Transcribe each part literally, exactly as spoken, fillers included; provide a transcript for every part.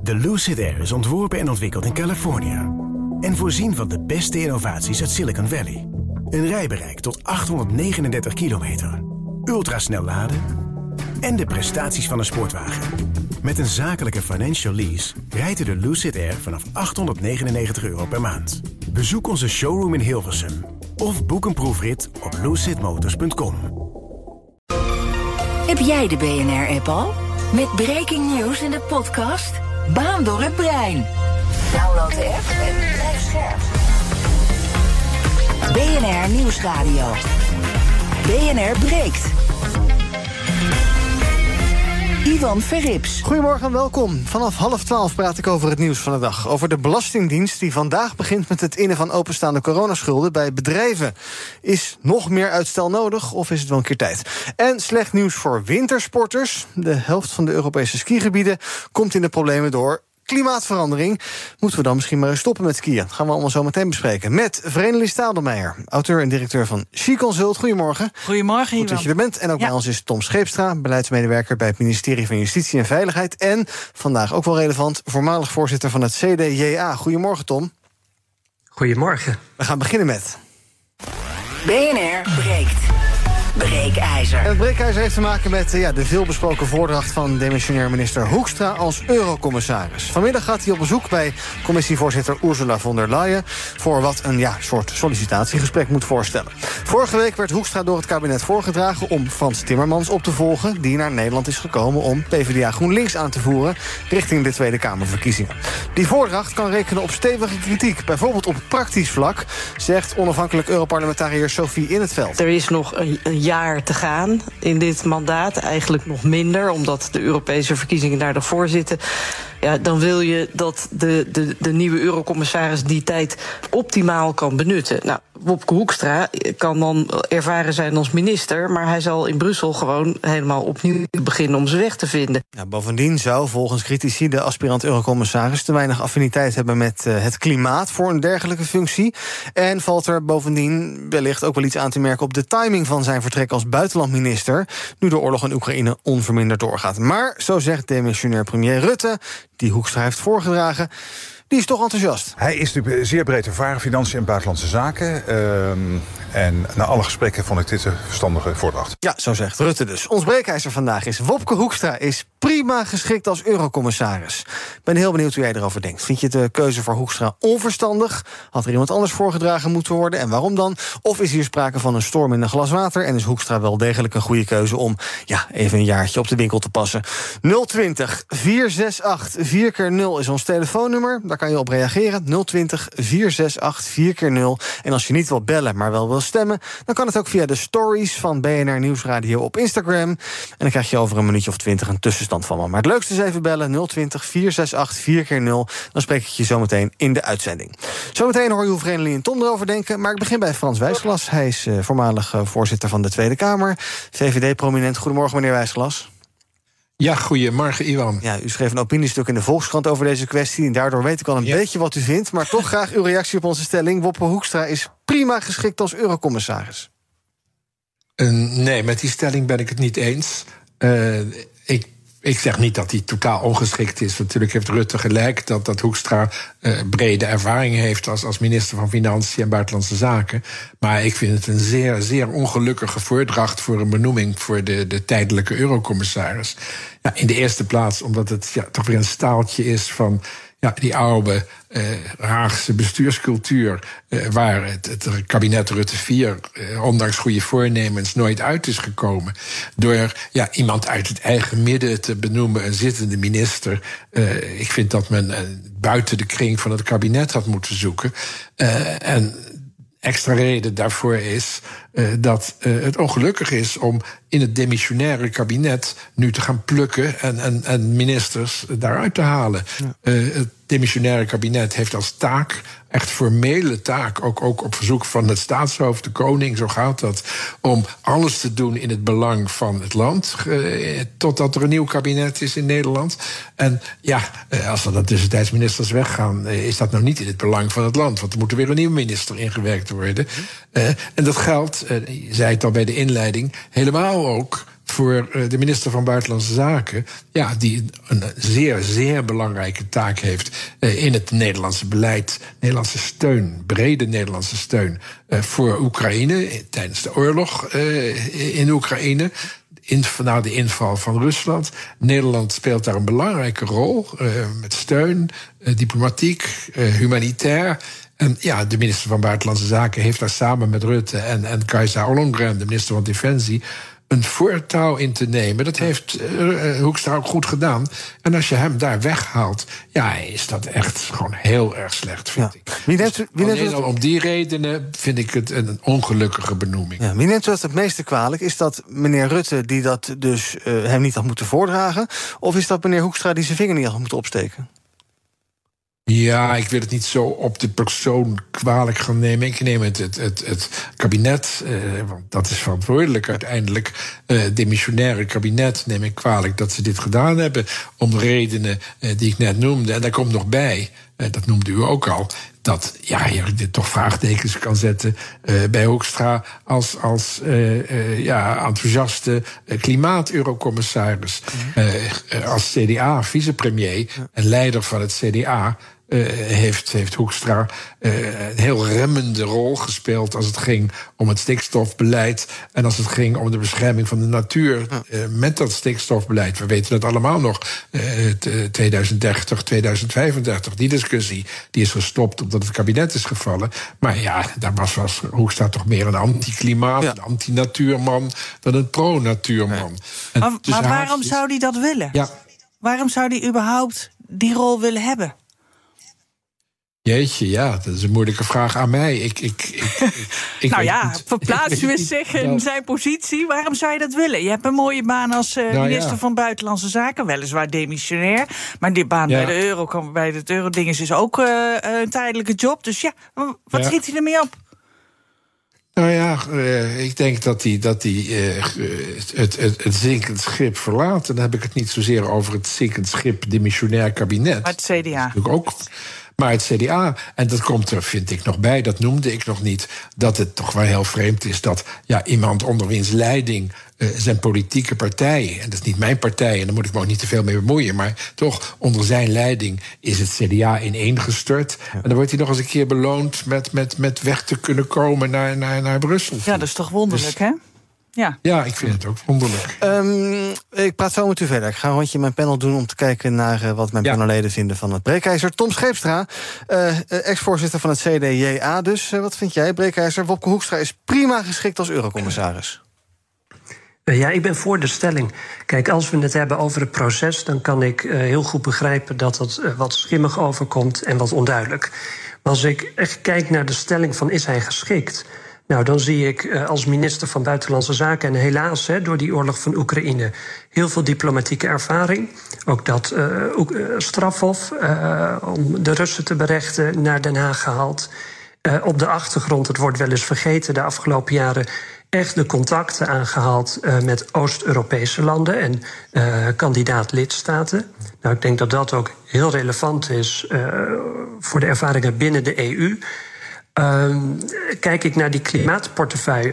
De Lucid Air is ontworpen en ontwikkeld in Californië. En voorzien van de beste innovaties uit Silicon Valley. Een rijbereik tot achthonderdnegenendertig kilometer. Ultrasnel laden. En de prestaties van een sportwagen. Met een zakelijke financial lease rijdt u de Lucid Air vanaf achthonderdnegenennegentig euro per maand. Bezoek onze showroom in Hilversum. Of boek een proefrit op lucid motors punt com. Heb jij de B N R-app al? Met breaking news in de podcast Baan door het brein. Download de app en blijf scherp. B N R Nieuwsradio. B N R breekt. Ivan Verrips. Goedemorgen en welkom. Vanaf half twaalf praat ik over het nieuws van de dag. Over de Belastingdienst die vandaag begint met het innen van openstaande coronaschulden bij bedrijven. Is nog meer uitstel nodig of is het wel een keer tijd? En slecht nieuws voor wintersporters. De helft van de Europese skigebieden komt in de problemen door klimaatverandering. Moeten we dan misschien maar eens stoppen met skiën? Dat gaan we allemaal zo meteen bespreken. Met Vreneli Stadelmeijer, auteur en directeur van SheConsult. Goedemorgen. Goedemorgen, Goed dat je er bent. En ook ja. bij ons is Tom Scheepstra, beleidsmedewerker bij het ministerie van Justitie en Veiligheid. En vandaag ook wel relevant, voormalig voorzitter van het C D J A. Goedemorgen, Tom. Goedemorgen. We gaan beginnen met B N R breekt. Breekijzer. En het breekijzer heeft te maken met ja, de veelbesproken voordracht van demissionair minister Hoekstra als eurocommissaris. Vanmiddag gaat hij op bezoek bij commissievoorzitter Ursula von der Leyen voor wat een ja, soort sollicitatiegesprek moet voorstellen. Vorige week werd Hoekstra door het kabinet voorgedragen om Frans Timmermans op te volgen, die naar Nederland is gekomen om PvdA GroenLinks aan te voeren richting de Tweede Kamerverkiezingen. Die voordracht kan rekenen op stevige kritiek, bijvoorbeeld op praktisch vlak, zegt onafhankelijk Europarlementariër Sophie In 't Veld. Er is nog een, een jaar te gaan in dit mandaat. Eigenlijk nog minder, omdat de Europese verkiezingen daar ervoor zitten. Ja, dan wil je dat de, de, de nieuwe eurocommissaris die tijd optimaal kan benutten. Nou, Wopke Hoekstra kan dan ervaren zijn als minister, maar hij zal in Brussel gewoon helemaal opnieuw beginnen om zijn weg te vinden. Ja, bovendien zou volgens critici de aspirant eurocommissaris te weinig affiniteit hebben met uh, het klimaat voor een dergelijke functie. En valt er bovendien wellicht ook wel iets aan te merken op de timing van zijn vertrek als buitenlandminister, nu de oorlog in Oekraïne onverminderd doorgaat. Maar, zo zegt demissionair premier Rutte, die Hoekstra heeft voorgedragen, die is toch enthousiast. Hij is natuurlijk zeer breed ervaren, financiën en buitenlandse zaken. Uh, en na alle gesprekken vond ik dit een verstandige voordracht. Ja, zo zegt Rutte dus. Ons breekijzer vandaag is: Wopke Hoekstra is prima geschikt als eurocommissaris. Ik ben heel benieuwd hoe jij erover denkt. Vind je de keuze voor Hoekstra onverstandig? Had er iemand anders voorgedragen moeten worden? En waarom dan? Of is hier sprake van een storm in een glas water? En is Hoekstra wel degelijk een goede keuze om ja, even een jaartje op de winkel te passen? nul twintig, vier zes acht, vier keer nul is ons telefoonnummer. Daar kan je op reageren. nul twintig, vier zes acht, vier keer nul. En als je niet wil bellen, maar wel wil stemmen, dan kan het ook via de stories van B N R Nieuwsradio op Instagram. En dan krijg je over een minuutje of twintig een tussenstand van me. Maar het leukste is even bellen, nul twintig, vier zes acht, vier keer nul. Dan spreek ik je zometeen in de uitzending. Zometeen hoor je hoe Vreneli en Tom erover denken. Maar ik begin bij Frans Wijsglas. Hij is uh, voormalig uh, voorzitter van de Tweede Kamer. V V D-prominent. Goedemorgen, meneer Wijsglas. Ja, goedemorgen, Ivan. Ja, u schreef een opiniestuk in de Volkskrant over deze kwestie. En daardoor weet ik al een ja. beetje wat u vindt. Maar toch graag uw reactie op onze stelling. Wopke Hoekstra is prima geschikt als eurocommissaris. Uh, nee, met die stelling ben ik het niet eens. Uh, ik, ik zeg niet dat hij totaal ongeschikt is. Natuurlijk heeft Rutte gelijk dat, dat Hoekstra uh, brede ervaring heeft als, als minister van Financiën en Buitenlandse Zaken. Maar ik vind het een zeer, zeer ongelukkige voordracht voor een benoeming voor de, de tijdelijke eurocommissaris. Ja, in de eerste plaats omdat het ja, toch weer een staaltje is van ja, die oude uh, Haagse bestuurscultuur, uh, waar het, het kabinet Rutte vier, uh, ondanks goede voornemens, nooit uit is gekomen. Door ja, iemand uit het eigen midden te benoemen, een zittende minister. Uh, ik vind dat men uh, buiten de kring van het kabinet had moeten zoeken. Uh, en extra reden daarvoor is uh, dat uh, het ongelukkig is om in het demissionaire kabinet nu te gaan plukken en, en, en ministers daaruit te halen. Ja. Uh, het demissionaire kabinet heeft als taak, echt formele taak, ook, ook op verzoek van het staatshoofd, de koning, zo gaat dat, om alles te doen in het belang van het land, uh, totdat er een nieuw kabinet is in Nederland. En ja, uh, als er dan tussentijds ministers weggaan, uh, is dat nou niet in het belang van het land, want er moet er weer een nieuwe minister ingewerkt worden. Uh, en dat geldt, uh, je zei het al bij de inleiding, helemaal ook voor uh, de minister van Buitenlandse Zaken, ja, die een zeer, zeer belangrijke taak heeft uh, in het Nederlandse beleid, Nederlandse steun, brede Nederlandse steun uh, voor Oekraïne tijdens de oorlog uh, in Oekraïne. In, na de inval van Rusland. Nederland speelt daar een belangrijke rol. Uh, met steun, uh, diplomatiek, uh, humanitair. En ja, de minister van Buitenlandse Zaken heeft daar samen met Rutte en, en Kajsa Ollongren, de minister van Defensie, een voortouw in te nemen. Dat heeft uh, Hoekstra ook goed gedaan. En als je hem daar weghaalt, ja, is dat echt gewoon heel erg slecht, vind ja. ik. Wie neemt, dus wie neemt alleen al om die redenen vind ik het een ongelukkige benoeming. Ja, wie neemt dat het meeste kwalijk? Is dat meneer Rutte die dat dus uh, hem niet had moeten voordragen? Of is dat meneer Hoekstra die zijn vinger niet had moeten opsteken? Ja, ik wil het niet zo op de persoon kwalijk gaan nemen. Ik neem het, het, het, het kabinet, eh, want dat is verantwoordelijk uiteindelijk. Het uh, demissionaire kabinet neem ik kwalijk dat ze dit gedaan hebben. Om de redenen uh, die ik net noemde. En daar komt nog bij, uh, dat noemde u ook al, dat ja, je dit toch vraagtekens kan zetten uh, bij Hoekstra als, als uh, uh, ja, enthousiaste uh, klimaat-eurocommissaris. Uh, uh, als C D A-vicepremier en leider van het C D A Uh, heeft, heeft Hoekstra uh, een heel remmende rol gespeeld als het ging om het stikstofbeleid en als het ging om de bescherming van de natuur uh, met dat stikstofbeleid. We weten het allemaal nog, uh, twintig dertig, tweeduizend vijfendertig, die discussie die is gestopt omdat het kabinet is gevallen. Maar ja, daar was, was Hoekstra toch meer een anti-klimaat, ja. een anti-natuurman dan een pro-natuurman. Ja. Maar, maar waarom zou hij dat willen? Ja. Waarom zou hij überhaupt die rol willen hebben? Jeetje, ja, dat is een moeilijke vraag aan mij. Ik, ik, ik, ik, ik nou ja, niet, verplaats u eens zich in zijn positie. Waarom zou je dat willen? Je hebt een mooie baan als uh, nou, minister ja. van Buitenlandse Zaken. Weliswaar demissionair. Maar die baan ja. bij de euro, bij het euro-dinges is ook uh, een tijdelijke job. Dus ja, wat ja. schiet hij ermee op? Nou ja, uh, ik denk dat hij dat die, uh, het, het, het zinkend schip verlaat. En dan heb ik het niet zozeer over het zinkend schip demissionair kabinet. Maar het C D A. Natuurlijk ook. Maar het C D A, en dat komt er, vind ik, nog bij, dat noemde ik nog niet, dat het toch wel heel vreemd is dat ja, iemand onder wiens leiding uh, zijn politieke partij, en dat is niet mijn partij, en daar moet ik me ook niet te veel mee bemoeien, maar toch, onder zijn leiding is het C D A ineengestort. Ja. En dan wordt hij nog eens een keer beloond met, met, met weg te kunnen komen naar, naar, naar Brussel. Ja, dat is toch wonderlijk, dus, hè? Ja. ja, ik vind het ook wonderlijk. Um, ik praat zo met u verder. Ik ga een rondje in mijn panel doen om te kijken naar uh, wat mijn ja. panelleden vinden van het breekijzer. Tom Scheepstra, uh, ex-voorzitter van het C D J A. Dus uh, wat vind jij, breekijzer? Wopke Hoekstra is prima geschikt als eurocommissaris. Uh, ja, ik ben voor de stelling. Kijk, als we het hebben over het proces, dan kan ik uh, heel goed begrijpen dat het uh, wat schimmig overkomt en wat onduidelijk. Maar als ik echt kijk naar de stelling van is hij geschikt, nou, dan zie ik uh, als minister van Buitenlandse Zaken, en helaas he, door die oorlog van Oekraïne, heel veel diplomatieke ervaring. Ook dat uh, uh, strafhof uh, om de Russen te berechten naar Den Haag gehaald. Uh, op de achtergrond, het wordt wel eens vergeten, de afgelopen jaren echt de contacten aangehaald uh, met Oost-Europese landen en uh, kandidaat-lidstaten. Nou, ik denk dat dat ook heel relevant is uh, voor de ervaringen binnen de E U. Um, kijk ik naar die klimaatportefeuille,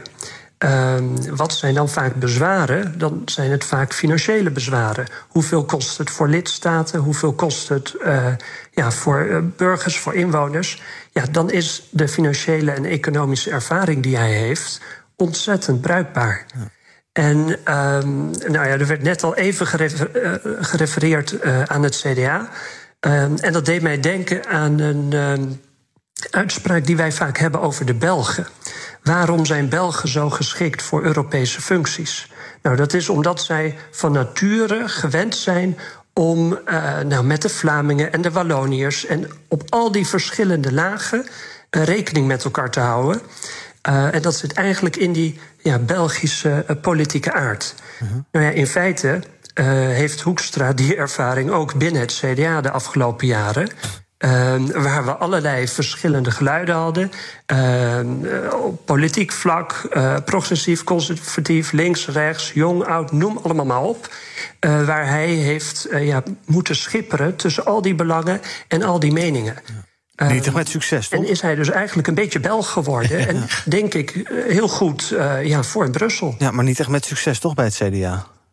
um, wat zijn dan vaak bezwaren? Dan zijn het vaak financiële bezwaren. Hoeveel kost het voor lidstaten? Hoeveel kost het uh, ja, voor uh, burgers, voor inwoners? Ja, dan is de financiële en economische ervaring die hij heeft ontzettend bruikbaar. Ja. En um, nou ja, er werd net al even gerefer- uh, gerefereerd uh, aan het C D A. Um, en dat deed mij denken aan een Um, uitspraak die wij vaak hebben over de Belgen. Waarom zijn Belgen zo geschikt voor Europese functies? Nou, dat is omdat zij van nature gewend zijn om uh, nou, met de Vlamingen en de Walloniërs en op al die verschillende lagen uh, rekening met elkaar te houden. Uh, en dat zit eigenlijk in die ja, Belgische uh, politieke aard. Uh-huh. Nou ja, in feite uh, heeft Hoekstra die ervaring ook binnen het C D A de afgelopen jaren. Uh, waar we allerlei verschillende geluiden hadden. Uh, op politiek vlak, uh, progressief, conservatief, links, rechts, jong, oud, noem allemaal maar op. Uh, waar hij heeft uh, ja, moeten schipperen tussen al die belangen en al die meningen. Ja. Niet echt met succes, toch? En is hij dus eigenlijk een beetje Belg geworden. Ja. En denk ik uh, heel goed uh, ja, voor in Brussel. Ja, maar niet echt met succes, toch, bij het C D A?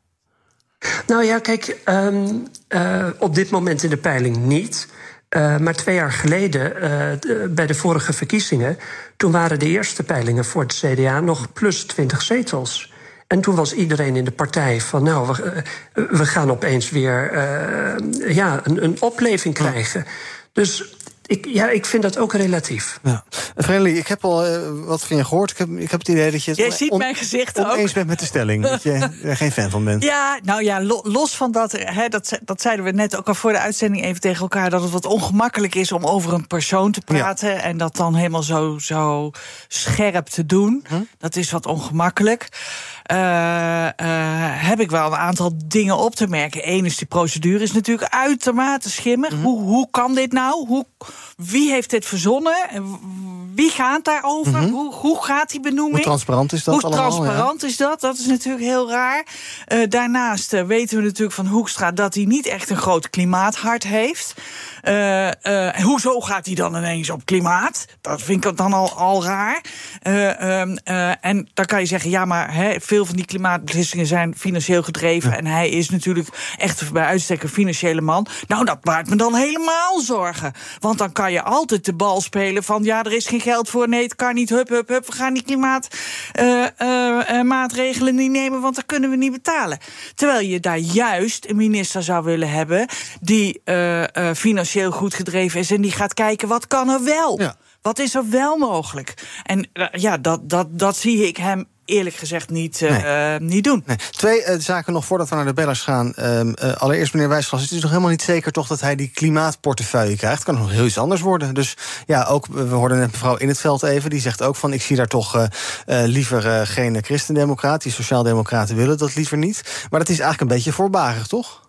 Nou ja, kijk, um, uh, op dit moment in de peiling niet. Uh, maar twee jaar geleden, uh, de, bij de vorige verkiezingen, toen waren de eerste peilingen voor het C D A nog plus twintig zetels. En toen was iedereen in de partij van, nou, we, uh, we gaan opeens weer uh, ja, een, een opleving krijgen. Dus ik, ja, ik vind dat ook relatief. Ja. Vriendelijk, ik heb al uh, wat van je gehoord. Ik heb, ik heb het idee dat je het Jij ziet mijn gezicht ook. oneens bent met de stelling. Dat je er geen fan van bent. Ja, nou ja, los van dat, hè, dat, dat zeiden we net ook al voor de uitzending even tegen elkaar, dat het wat ongemakkelijk is om over een persoon te praten. Ja. En dat dan helemaal zo, zo scherp te doen. Hm? Dat is wat ongemakkelijk. Uh, uh, heb ik wel een aantal dingen op te merken. Eén is, die procedure is natuurlijk uitermate schimmig. Mm-hmm. Hoe, hoe kan dit nou? Hoe, wie heeft dit verzonnen? Wie gaat daarover? Mm-hmm. Hoe, hoe gaat die benoeming? Hoe transparant is dat Hoe allemaal? Hoe transparant ja. is dat? Dat is natuurlijk heel raar. Uh, daarnaast uh, weten we natuurlijk van Hoekstra dat hij niet echt een groot klimaathart heeft. Uh, uh, hoezo gaat hij dan ineens op klimaat? Dat vind ik dan al, al raar. Uh, um, uh, en dan kan je zeggen, ja, maar he, veel van die klimaatbeslissingen zijn financieel gedreven. Ja. En hij is natuurlijk echt bij uitstek een financiële man. Nou, dat baart me dan helemaal zorgen. Want dan kan je altijd de bal spelen van, ja, er is geen geld voor. Nee, het kan niet. Hup, hup, hup. We gaan die klimaatmaatregelen uh, uh, niet nemen, want dat kunnen we niet betalen. Terwijl je daar juist een minister zou willen hebben die uh, uh, financieel heel goed gedreven is en die gaat kijken, wat kan er wel? Ja. Wat is er wel mogelijk? En uh, ja, dat, dat, dat zie ik hem eerlijk gezegd niet, uh, nee. uh, niet doen. Nee. Twee uh, zaken nog voordat we naar de bellers gaan. Uh, uh, allereerst, meneer Wijsglas, het is nog helemaal niet zeker toch dat hij die klimaatportefeuille krijgt. Het kan nog heel iets anders worden. Dus ja, ook, we hoorden net mevrouw In het Veld even, die zegt ook van, ik zie daar toch uh, uh, liever uh, geen christendemocraat. Die sociaaldemocraten willen dat liever niet. Maar dat is eigenlijk een beetje voorbarig, toch?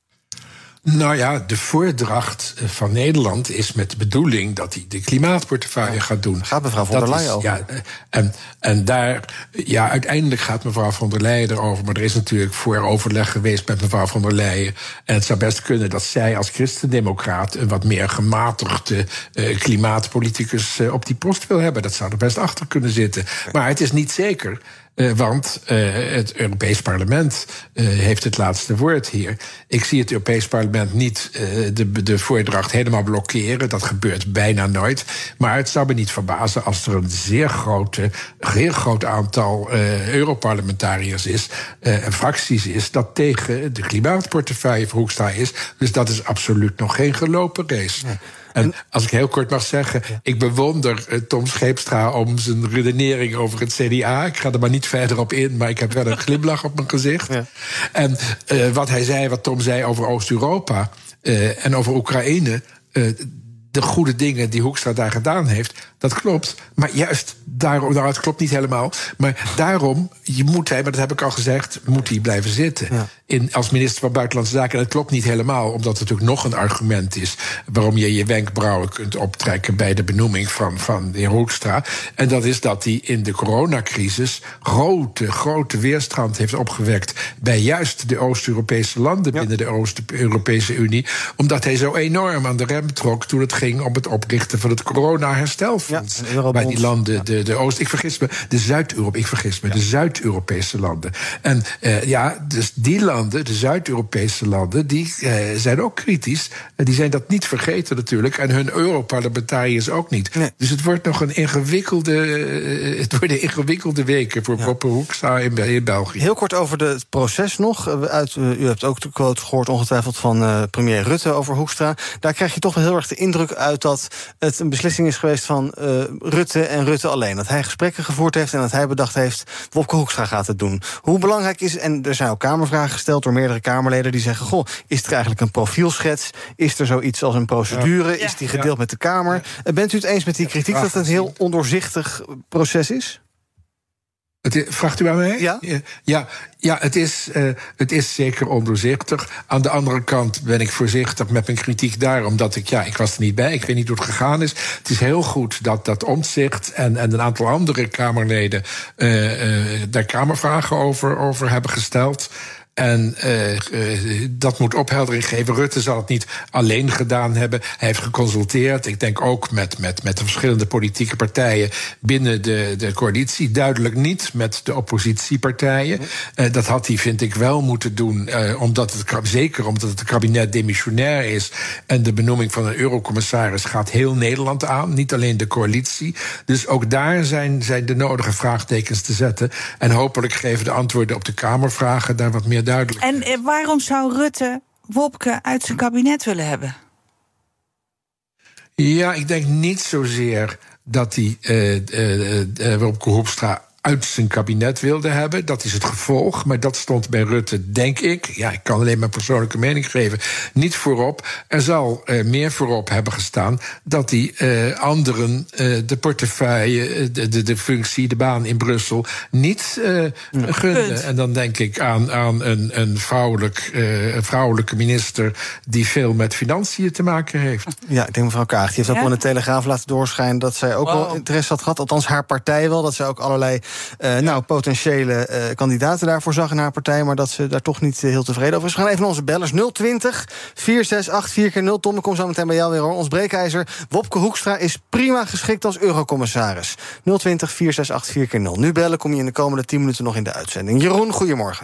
Nou ja, de voordracht van Nederland is met de bedoeling dat hij de klimaatportefeuille ja. gaat doen. Gaat mevrouw von der Leyen over? Ja, en, en daar, ja, uiteindelijk gaat mevrouw von der Leyen erover. Maar er is natuurlijk voor overleg geweest met mevrouw von der Leyen. En het zou best kunnen dat zij als christendemocraat een wat meer gematigde uh, klimaatpoliticus uh, op die post wil hebben. Dat zou er best achter kunnen zitten. Maar het is niet zeker. Uh, want uh, het Europees Parlement uh, heeft het laatste woord hier. Ik zie het Europees Parlement niet uh, de, de voordracht helemaal blokkeren. Dat gebeurt bijna nooit. Maar het zou me niet verbazen als er een zeer grote, heel groot aantal uh, Europarlementariërs is, uh, en fracties is, dat tegen de klimaatportefeuille van Hoekstra is. Dus dat is absoluut nog geen gelopen race. Ja. En als ik heel kort mag zeggen, ja. ik bewonder uh, Tom Scheepstra om zijn redenering over het C D A. Ik ga er maar niet verder op in, maar ik heb wel een glimlach op mijn gezicht. Ja. En uh, wat hij zei, wat Tom zei over Oost-Europa uh, en over Oekraïne, Uh, de goede dingen die Hoekstra daar gedaan heeft, dat klopt. Maar juist daarom, nou, het klopt niet helemaal. Maar daarom, je moet hij, maar dat heb ik al gezegd, moet hij blijven zitten. Ja. In, als minister van Buitenlandse Zaken. En dat klopt niet helemaal, omdat er natuurlijk nog een argument is waarom je je wenkbrauwen kunt optrekken bij de benoeming van, van de heer Hoekstra. En dat is dat hij in de coronacrisis grote, grote weerstand heeft opgewekt bij juist de Oost-Europese landen, ja, binnen de Oost-Europese Unie. Omdat hij zo enorm aan de rem trok toen het ging om het oprichten van het corona-herstelfonds. Ja, bij die landen, ja. de, de Oost... Ik vergis me, de Zuid-Europa, ik vergis me, ja. de Zuid-Europese landen. En uh, ja, dus die landen, de Zuid-Europese landen, die uh, zijn ook kritisch. En die zijn dat niet vergeten natuurlijk. En hun Europarlementariërs ook niet. Nee. Dus het wordt nog een ingewikkelde... Uh, het worden ingewikkelde weken voor ja. Wopke Hoekstra in, in België. Heel kort over het proces nog. Uit, uh, u hebt ook de quote gehoord ongetwijfeld van uh, premier Rutte over Hoekstra. Daar krijg je toch wel heel erg de indruk uit dat het een beslissing is geweest van uh, Rutte en Rutte alleen. Dat hij gesprekken gevoerd heeft en dat hij bedacht heeft, Wopke Hoekstra gaat het doen. Hoe belangrijk is, en er zijn ook kamervragen gesteld door meerdere Kamerleden die zeggen, goh, is er eigenlijk een profielschets? Is er zoiets als een procedure? Ja. Is die gedeeld ja. met de Kamer? Ja. Bent u het eens met die kritiek ja, dat het een heel ondoorzichtig proces is? Het, vraagt u aan mij? Ja, ja, ja het, is, uh, het is zeker ondoorzichtig. Aan de andere kant ben ik voorzichtig met mijn kritiek daar, omdat ik, ja, ik was er niet bij, ik weet niet hoe het gegaan is. Het is heel goed dat, dat Omtzigt en, en een aantal andere Kamerleden uh, uh, daar Kamervragen over, over hebben gesteld. En uh, uh, dat moet opheldering geven. Rutte zal het niet alleen gedaan hebben. Hij heeft geconsulteerd, ik denk ook met, met, met de verschillende politieke partijen binnen de, de coalitie. Duidelijk niet met de oppositiepartijen. Uh, dat had hij, vind ik, wel moeten doen. Uh, omdat het, zeker omdat het kabinet demissionair is. En de benoeming van een eurocommissaris gaat heel Nederland aan. Niet alleen de coalitie. Dus ook daar zijn, zijn de nodige vraagtekens te zetten. En hopelijk geven de antwoorden op de Kamervragen daar wat meer duidelijk. En eh, waarom zou Rutte Wopke uit zijn kabinet willen hebben? Ja, ik denk niet zozeer dat hij uh, uh, uh, Wopke Hoekstra uit zijn kabinet wilde hebben. Dat is het gevolg, maar dat stond bij Rutte, denk ik, ja, ik kan alleen mijn persoonlijke mening geven, niet voorop. Er zal uh, meer voorop hebben gestaan dat hij uh, anderen uh, de portefeuille, de, de, de functie, de baan in Brussel niet uh, ja. gunde. Punt. En dan denk ik aan, aan een, een, vrouwelijk, uh, een vrouwelijke minister die veel met financiën te maken heeft. Ja, ik denk mevrouw Kaag, die heeft ook ja? wel in de Telegraaf laten doorschijnen dat zij ook wow. wel interesse had gehad, althans haar partij wel, dat zij ook allerlei Uh, nou, potentiële uh, kandidaten daarvoor zag in haar partij, maar dat ze daar toch niet uh, heel tevreden over is. We gaan even naar onze bellers. nul twintig, vier zes acht, vier keer nul. Tom, ik kom zo meteen bij jou weer hoor. Ons breekijzer Wopke Hoekstra is prima geschikt als eurocommissaris. nul twintig, vier zes acht, vier keer nul. Nu bellen, kom je in de komende tien minuten nog in de uitzending. Jeroen, goedemorgen.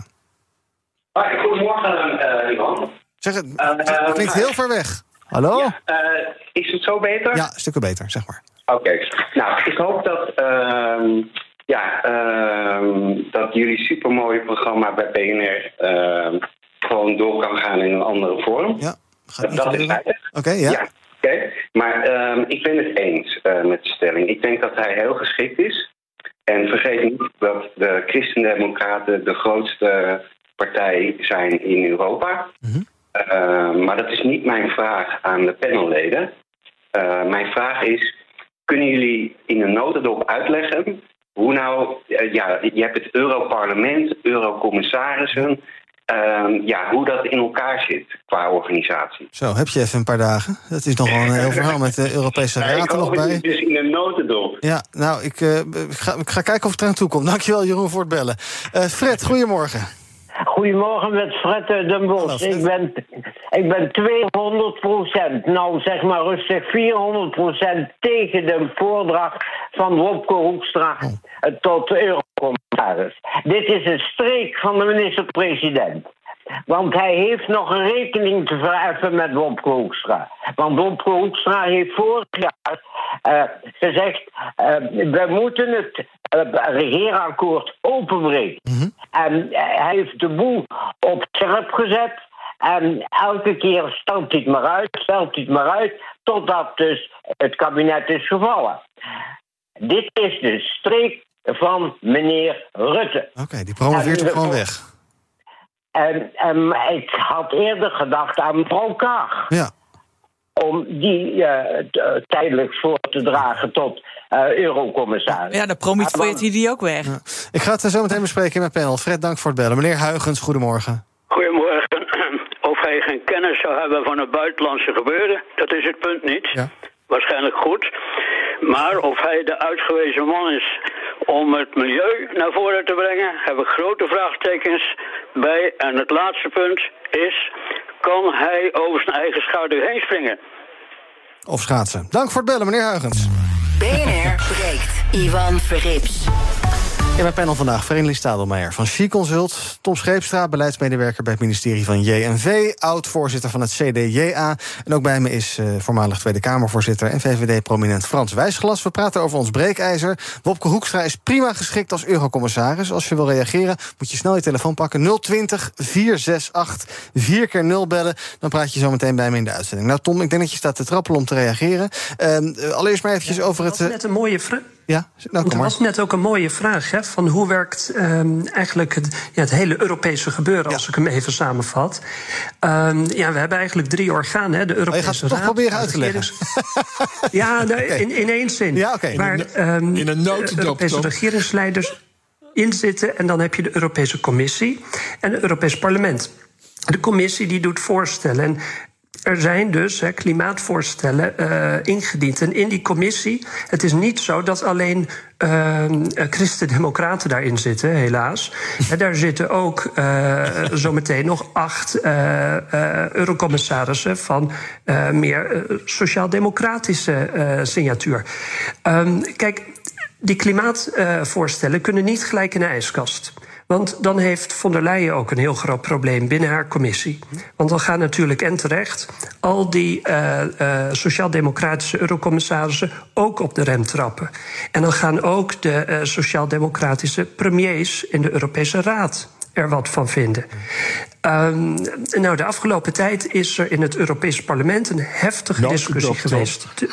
Hoi, goedemorgen, uh, Ivan. Zeg het, het klinkt heel ver weg. Hallo? Ja, uh, is het zo beter? Ja, stukken beter, zeg maar. Oké, okay. Nou, ik hoop dat... Uh, Ja, uh, dat jullie supermooie programma bij B N R uh, gewoon door kan gaan in een andere vorm. Ja, gaat niet dat is Oké, okay, ja. ja okay. Maar uh, ik ben het eens uh, met de stelling. Ik denk dat hij heel geschikt is. En vergeet niet dat de Christen-Democraten de grootste partij zijn in Europa. Mm-hmm. Uh, maar dat is niet mijn vraag aan de panelleden. Uh, mijn vraag is, kunnen jullie in een notendop uitleggen hoe nou, uh, ja, je hebt het Europarlement, eurocommissarissen, uh, ja, hoe dat in elkaar zit qua organisatie. Zo, heb je even een paar dagen? Dat is nog wel een heel verhaal met de Europese Raad er nog bij. Dus in een notendop. Ja, nou, ik, uh, ik, ga, ik ga kijken of het eraan toe komt. Dankjewel, Jeroen, voor het bellen. Uh, Fred, goedemorgen. Goedemorgen met Fred uit Den Bosch. Ik ben, ik ben tweehonderd procent, nou zeg maar rustig vierhonderd procent tegen de voordracht van Wopke Hoekstra oh. tot de eurocommissaris. Dit is een streek van de minister-president. Want hij heeft nog een rekening te verheffen met Wopke Hoekstra. Want Wopke Hoekstra heeft vorig jaar uh, gezegd, uh, we moeten het uh, regeerakkoord openbreken. Mm-hmm. En uh, hij heeft de boel op scherp gezet. En elke keer stelt hij het maar uit, stelt hij het maar uit, totdat dus het kabinet is gevallen. Dit is de streek van meneer Rutte. Oké, okay, die promoveert hem gewoon weg. En, en ik had eerder gedacht aan mevrouw Kaag. Ja. Om die uh, t- tijdelijk voor te dragen tot uh, eurocommissaris. Ja, dan promoveert hij die ook weg. Ja. Ik ga het zo meteen bespreken in mijn panel. Fred, dank voor het bellen. Meneer Huygens, goedemorgen. Goedemorgen. Of hij geen kennis zou hebben van het buitenlandse gebeuren, dat is het punt niet. Ja. Waarschijnlijk goed. Maar of hij de uitgewezen man is om het milieu naar voren te brengen, heb ik grote vraagtekens bij. En het laatste punt is, kan hij over zijn eigen schaduw heen springen? Of schaatsen. Dank voor het bellen, meneer Huygens. B N R breekt. Ivan Verrips. In mijn panel vandaag Vereniging Stadelmeijer van She Consult, Tom Scheepstra, beleidsmedewerker bij het ministerie van J N V, oud-voorzitter van het C D J A. En ook bij me is uh, voormalig Tweede Kamervoorzitter en V V D-prominent Frans Wijsglas. We praten over ons breekijzer. Wopke Hoekstra is prima geschikt als eurocommissaris. Als je wil reageren, moet je snel je telefoon pakken. nul twintig, vier zes acht, vier keer nul bellen. Dan praat je zo meteen bij me in de uitzending. Nou Tom, ik denk dat je staat te trappelen om te reageren. Uh, allereerst maar eventjes ja, over het... Dat was net een mooie vraag. Ja, nou, dat was net ook een mooie vraag, hè, van hoe werkt um, eigenlijk het, ja, het hele Europese gebeuren, ja. als ik hem even samenvat. Um, ja, we hebben eigenlijk drie organen, hè, de Europese Raad. Oh, je gaat het toch proberen uit te leggen. Ja, nou, okay. in, in één zin. Ja, okay. Waar um, in een notendop, de Europese regeringsleiders in zitten. En dan heb je de Europese Commissie en het Europese Parlement. De Commissie die doet voorstellen. En er zijn dus he, klimaatvoorstellen uh, ingediend. En in die commissie, het is niet zo dat alleen uh, christendemocraten daarin zitten, helaas. En daar zitten ook uh, zometeen nog acht uh, uh, eurocommissarissen van uh, meer uh, sociaal-democratische uh, signatuur. Um, kijk, die klimaatvoorstellen uh, kunnen niet gelijk in de ijskast. Want dan heeft von der Leyen ook een heel groot probleem binnen haar commissie. Want dan gaan natuurlijk, en terecht, al die uh, uh, sociaal-democratische eurocommissarissen ook op de rem trappen. En dan gaan ook de uh, sociaal-democratische premiers in de Europese Raad er wat van vinden. Um, nou, de afgelopen tijd is er in het Europese parlement een heftige no, discussie no, geweest. No.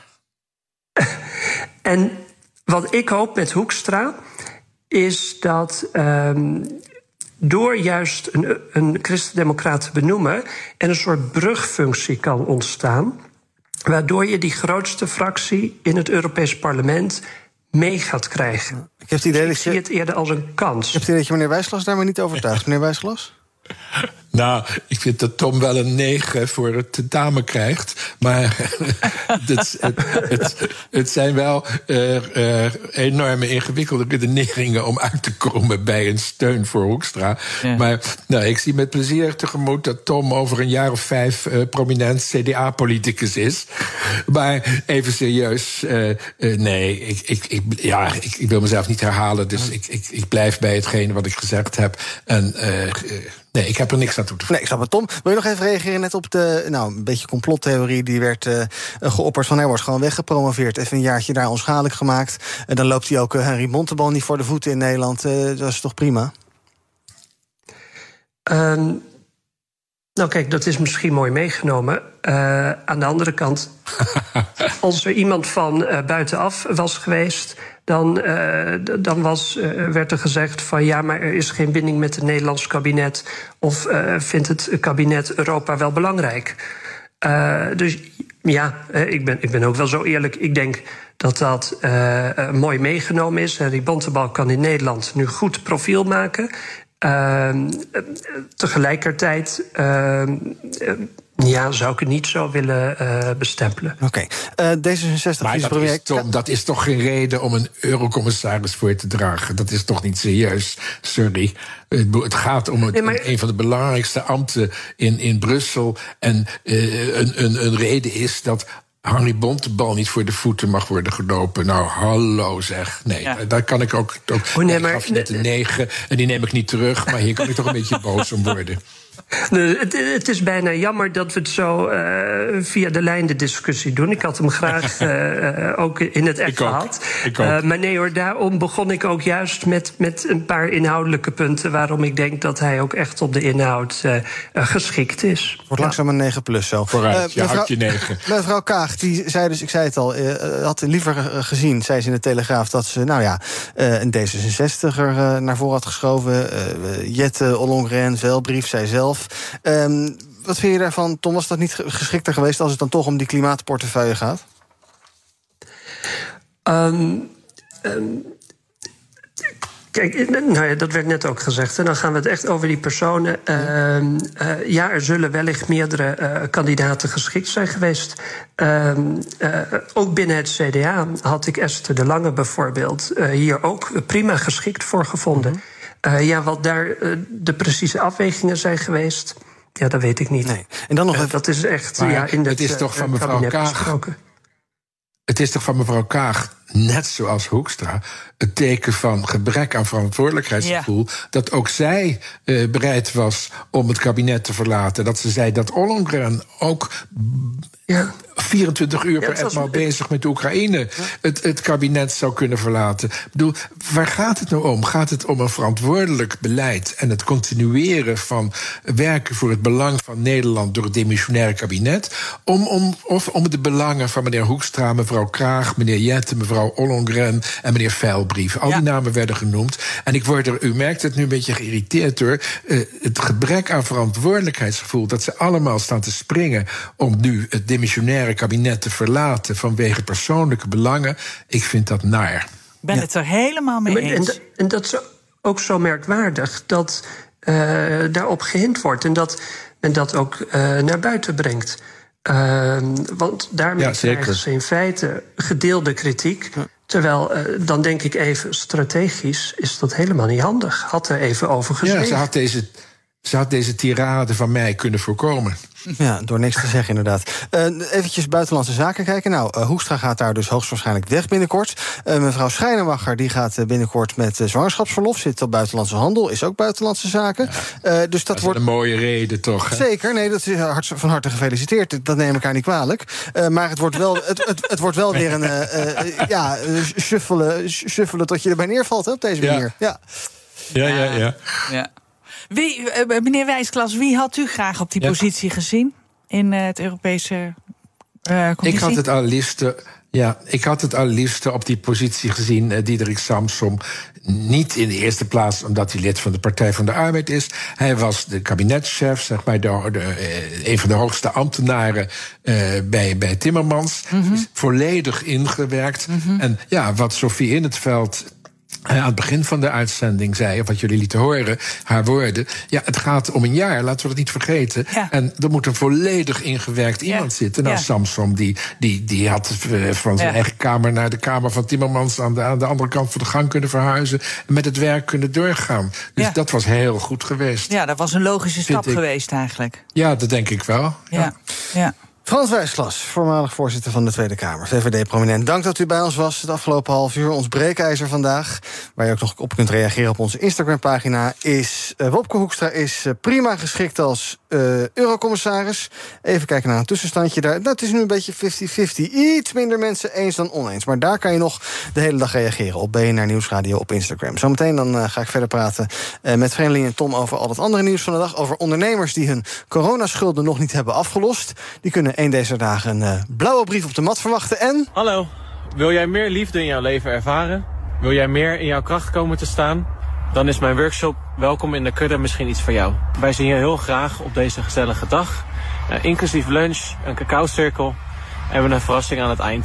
En wat ik hoop met Hoekstra is dat um, door juist een, een christendemocraat te benoemen en een soort brugfunctie kan ontstaan, waardoor je die grootste fractie in het Europees parlement mee gaat krijgen. Ik, heb het idee dus ik zie het eerder als een kans. Ik heb het idee dat je meneer Wijsglas daar maar niet overtuigt. Meneer Wijsglas? Nou, ik vind dat Tom wel een negen voor het tentamen krijgt. Maar het, het, het, het zijn wel uh, uh, enorme ingewikkelde redeneringen om uit te komen bij een steun voor Hoekstra. Ja. Maar nou, ik zie met plezier tegemoet dat Tom over een jaar of vijf uh, prominent C D A-politicus is. Maar even serieus, uh, uh, nee, ik, ik, ik, ja, ik, ik wil mezelf niet herhalen. Dus ik, ik, ik blijf bij hetgene wat ik gezegd heb. En uh, uh, nee, ik heb er niks aan toe te voegen. Nee, ik snap het. Tom, wil je nog even reageren net op de, nou, een beetje complottheorie die werd uh, geopperd van hij wordt gewoon weggepromoveerd. Even een jaartje daar onschadelijk gemaakt. En dan loopt hij ook uh, Henry Bontebal niet voor de voeten in Nederland. Uh, dat is toch prima? Um, nou kijk, dat is misschien mooi meegenomen. Uh, aan de andere kant, als er iemand van uh, buitenaf was geweest, dan, uh, dan was, uh, werd er gezegd van ja, maar er is geen binding met het Nederlands kabinet, of uh, vindt het kabinet Europa wel belangrijk. Uh, dus ja, uh, ik, ben, ik ben ook wel zo eerlijk. Ik denk dat dat uh, uh, mooi meegenomen is. Henry Bontebal kan in Nederland nu goed profiel maken. Uh, tegelijkertijd uh, uh, ja, zou ik het niet zo willen uh, bestempelen. Oké, okay. uh, D zesenzestig maar dat is, Tom, dat is toch geen reden om een eurocommissaris voor te dragen? Dat is toch niet serieus? Sorry. Het gaat om het, nee, maar een van de belangrijkste ambten in, in Brussel. En uh, een, een, een reden is dat Henry Bontebal niet voor de voeten mag worden gelopen. Nou, hallo zeg. Nee, ja. daar kan ik ook... ook oh, nee, maar, ik gaf je net een negen en die neem ik niet terug. Maar hier kan ik toch een beetje boos om worden. Nee, het, het is bijna jammer dat we het zo uh, via de lijn de discussie doen. Ik had hem graag uh, ook in het echt gehad. Uh, maar nee hoor, daarom begon ik ook juist met, met een paar inhoudelijke punten waarom ik denk dat hij ook echt op de inhoud uh, geschikt is. Wordt ja. langzaam een negen plus zo. Vooruit, uh, je houdt je negen. Mevrouw Kaag, die zei dus, ik zei het al, uh, had liever gezien, zei ze in de Telegraaf, dat ze, nou ja, uh, een D zesenzestiger uh, naar voren had geschoven. Uh, Jette Ollongren, zeilbrief, zij zelf. Um, wat vind je daarvan, Tom? Was dat niet geschikter geweest als het dan toch om die klimaatportefeuille gaat? Um, um, kijk, nou ja, dat werd net ook gezegd. En dan gaan we het echt over die personen. Uh, uh, ja, er zullen wellicht meerdere uh, kandidaten geschikt zijn geweest. Uh, uh, ook binnen het C D A had ik Esther de Lange bijvoorbeeld uh, hier ook prima geschikt voor gevonden. Mm-hmm. Uh, ja, wat daar uh, de precieze afwegingen zijn geweest, ja, dat weet ik niet. Nee. En dan nog uh, even... Dat is echt ja, in het, het is toch van mevrouw Kaag besproken. Het is toch van mevrouw Kaag, net zoals Hoekstra, het teken van gebrek aan verantwoordelijkheidsgevoel, ja. dat ook zij uh, bereid was om het kabinet te verlaten. Dat ze zei dat Ollongren ook ja. vierentwintig uur per ja, etmaal was... bezig met de Oekraïne ja. het, het kabinet zou kunnen verlaten. Ik bedoel, waar gaat het nou om? Gaat het om een verantwoordelijk beleid en het continueren van werken voor het belang van Nederland door het demissionaire kabinet? Om, om, of om de belangen van meneer Hoekstra, mevrouw Kaag, meneer Jette, mevrouw Ollongren en meneer Veilbrief. Al ja. die namen werden genoemd. En ik word er, u merkt het nu een beetje geïrriteerd door, uh, het gebrek aan verantwoordelijkheidsgevoel, dat ze allemaal staan te springen om nu het demissionaire kabinet te verlaten vanwege persoonlijke belangen. Ik vind dat naar. Ik ben ja. het er helemaal mee eens. En, en dat is ook zo merkwaardig dat uh, daarop gehind wordt en dat men dat ook uh, naar buiten brengt. Uh, want daarmee ja, krijgen ze in feite gedeelde kritiek. Ja. Terwijl, uh, dan denk ik even, strategisch is dat helemaal niet handig. Had er even over gezegd. Ja, ze had deze... Ze had deze tirade van mij kunnen voorkomen. Ja, door niks te zeggen inderdaad. Uh, eventjes buitenlandse zaken kijken. Nou, uh, Hoekstra gaat daar dus hoogstwaarschijnlijk weg binnenkort. Uh, mevrouw Schrijnemacher die gaat uh, binnenkort met uh, zwangerschapsverlof. Zit op buitenlandse handel, is ook buitenlandse zaken. Ja, uh, dus dat, dat wordt een mooie reden, toch? Hè? Zeker, nee, dat is hart, van harte gefeliciteerd. Dat neem ik haar niet kwalijk. Uh, maar het wordt wel, het, het, het wordt wel weer een uh, uh, ja, shuffelen, shuffelen tot je erbij neervalt, hè, op deze manier. Ja, ja, ja. ja, ja. ja. Wie, uh, meneer Wijsklas, wie had u graag op die ja. positie gezien in uh, het Europese uh, Commissie? Ik had het al liefst, ja, ik had het al liefst op die positie gezien, uh, Diederik Samsom. Niet in de eerste plaats omdat hij lid van de Partij van de Arbeid is. Hij was de kabinetschef, zeg maar, de, de, uh, een van de hoogste ambtenaren uh, bij, bij Timmermans. Mm-hmm. Is volledig ingewerkt. Mm-hmm. En ja, wat Sophie in het veld aan het begin van de uitzending zei, of wat jullie lieten horen, haar woorden. Ja, het gaat om een jaar, laten we dat niet vergeten. Ja. En er moet een volledig ingewerkt iemand ja. zitten. Nou, ja. Samsom, die, die, die had van zijn ja. eigen kamer naar de kamer van Timmermans aan de, aan de andere kant van de gang kunnen verhuizen en met het werk kunnen doorgaan. Dus ja. dat was heel goed geweest. Ja, dat was een logische stap geweest eigenlijk. Ja, dat denk ik wel. Ja, ja. ja. Frans Wijsklas, voormalig voorzitter van de Tweede Kamer, V V D-prominent. Dank dat u bij ons was het afgelopen half uur. Ons breekijzer vandaag, waar je ook nog op kunt reageren op onze Instagram-pagina, is uh, Wopke Hoekstra is uh, prima geschikt als uh, eurocommissaris. Even kijken naar een tussenstandje daar. Dat is nu een beetje vijftig vijftig. Iets minder mensen eens dan oneens. Maar daar kan je nog de hele dag reageren op B N R Nieuwsradio op Instagram. Zometeen dan uh, ga ik verder praten uh, met Vreemdeling en Tom over al het andere nieuws van de dag. Over ondernemers die hun coronaschulden nog niet hebben afgelost. Die kunnen een deze dagen een uh, blauwe brief op de mat verwachten. En... Hallo, wil jij meer liefde in jouw leven ervaren? Wil jij meer in jouw kracht komen te staan? Dan is mijn workshop Welkom in de Kudde misschien iets voor jou. Wij zien je heel graag op deze gezellige dag. Uh, inclusief lunch, een cacao-cirkel en een verrassing aan het eind.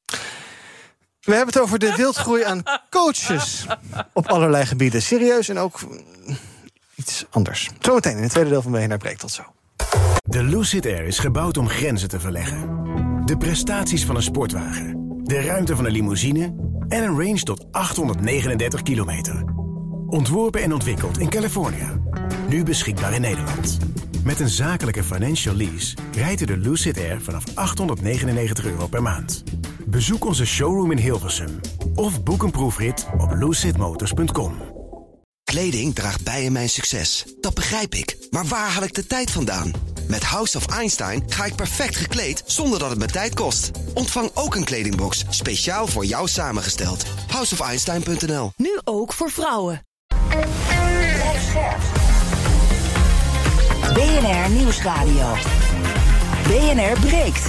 We hebben het over de wildgroei aan coaches op allerlei gebieden. Serieus en ook iets anders. Zometeen in het tweede deel van B N R Breekt. Tot zo. De Lucid Air is gebouwd om grenzen te verleggen. De prestaties van een sportwagen, de ruimte van een limousine en een range tot achthonderdnegenendertig kilometer. Ontworpen en ontwikkeld in Californië. Nu beschikbaar in Nederland. Met een zakelijke financial lease rijdt u de Lucid Air vanaf achthonderdnegenennegentig euro per maand. Bezoek onze showroom in Hilversum of boek een proefrit op lucid motors punt com. Kleding draagt bij in mijn succes. Dat begrijp ik. Maar waar haal ik de tijd vandaan? Met House of Einstein ga ik perfect gekleed zonder dat het me tijd kost. Ontvang ook een kledingbox speciaal voor jou samengesteld. house of einstein punt n l. Nu ook voor vrouwen. B N R Nieuwsradio. B N R Breekt.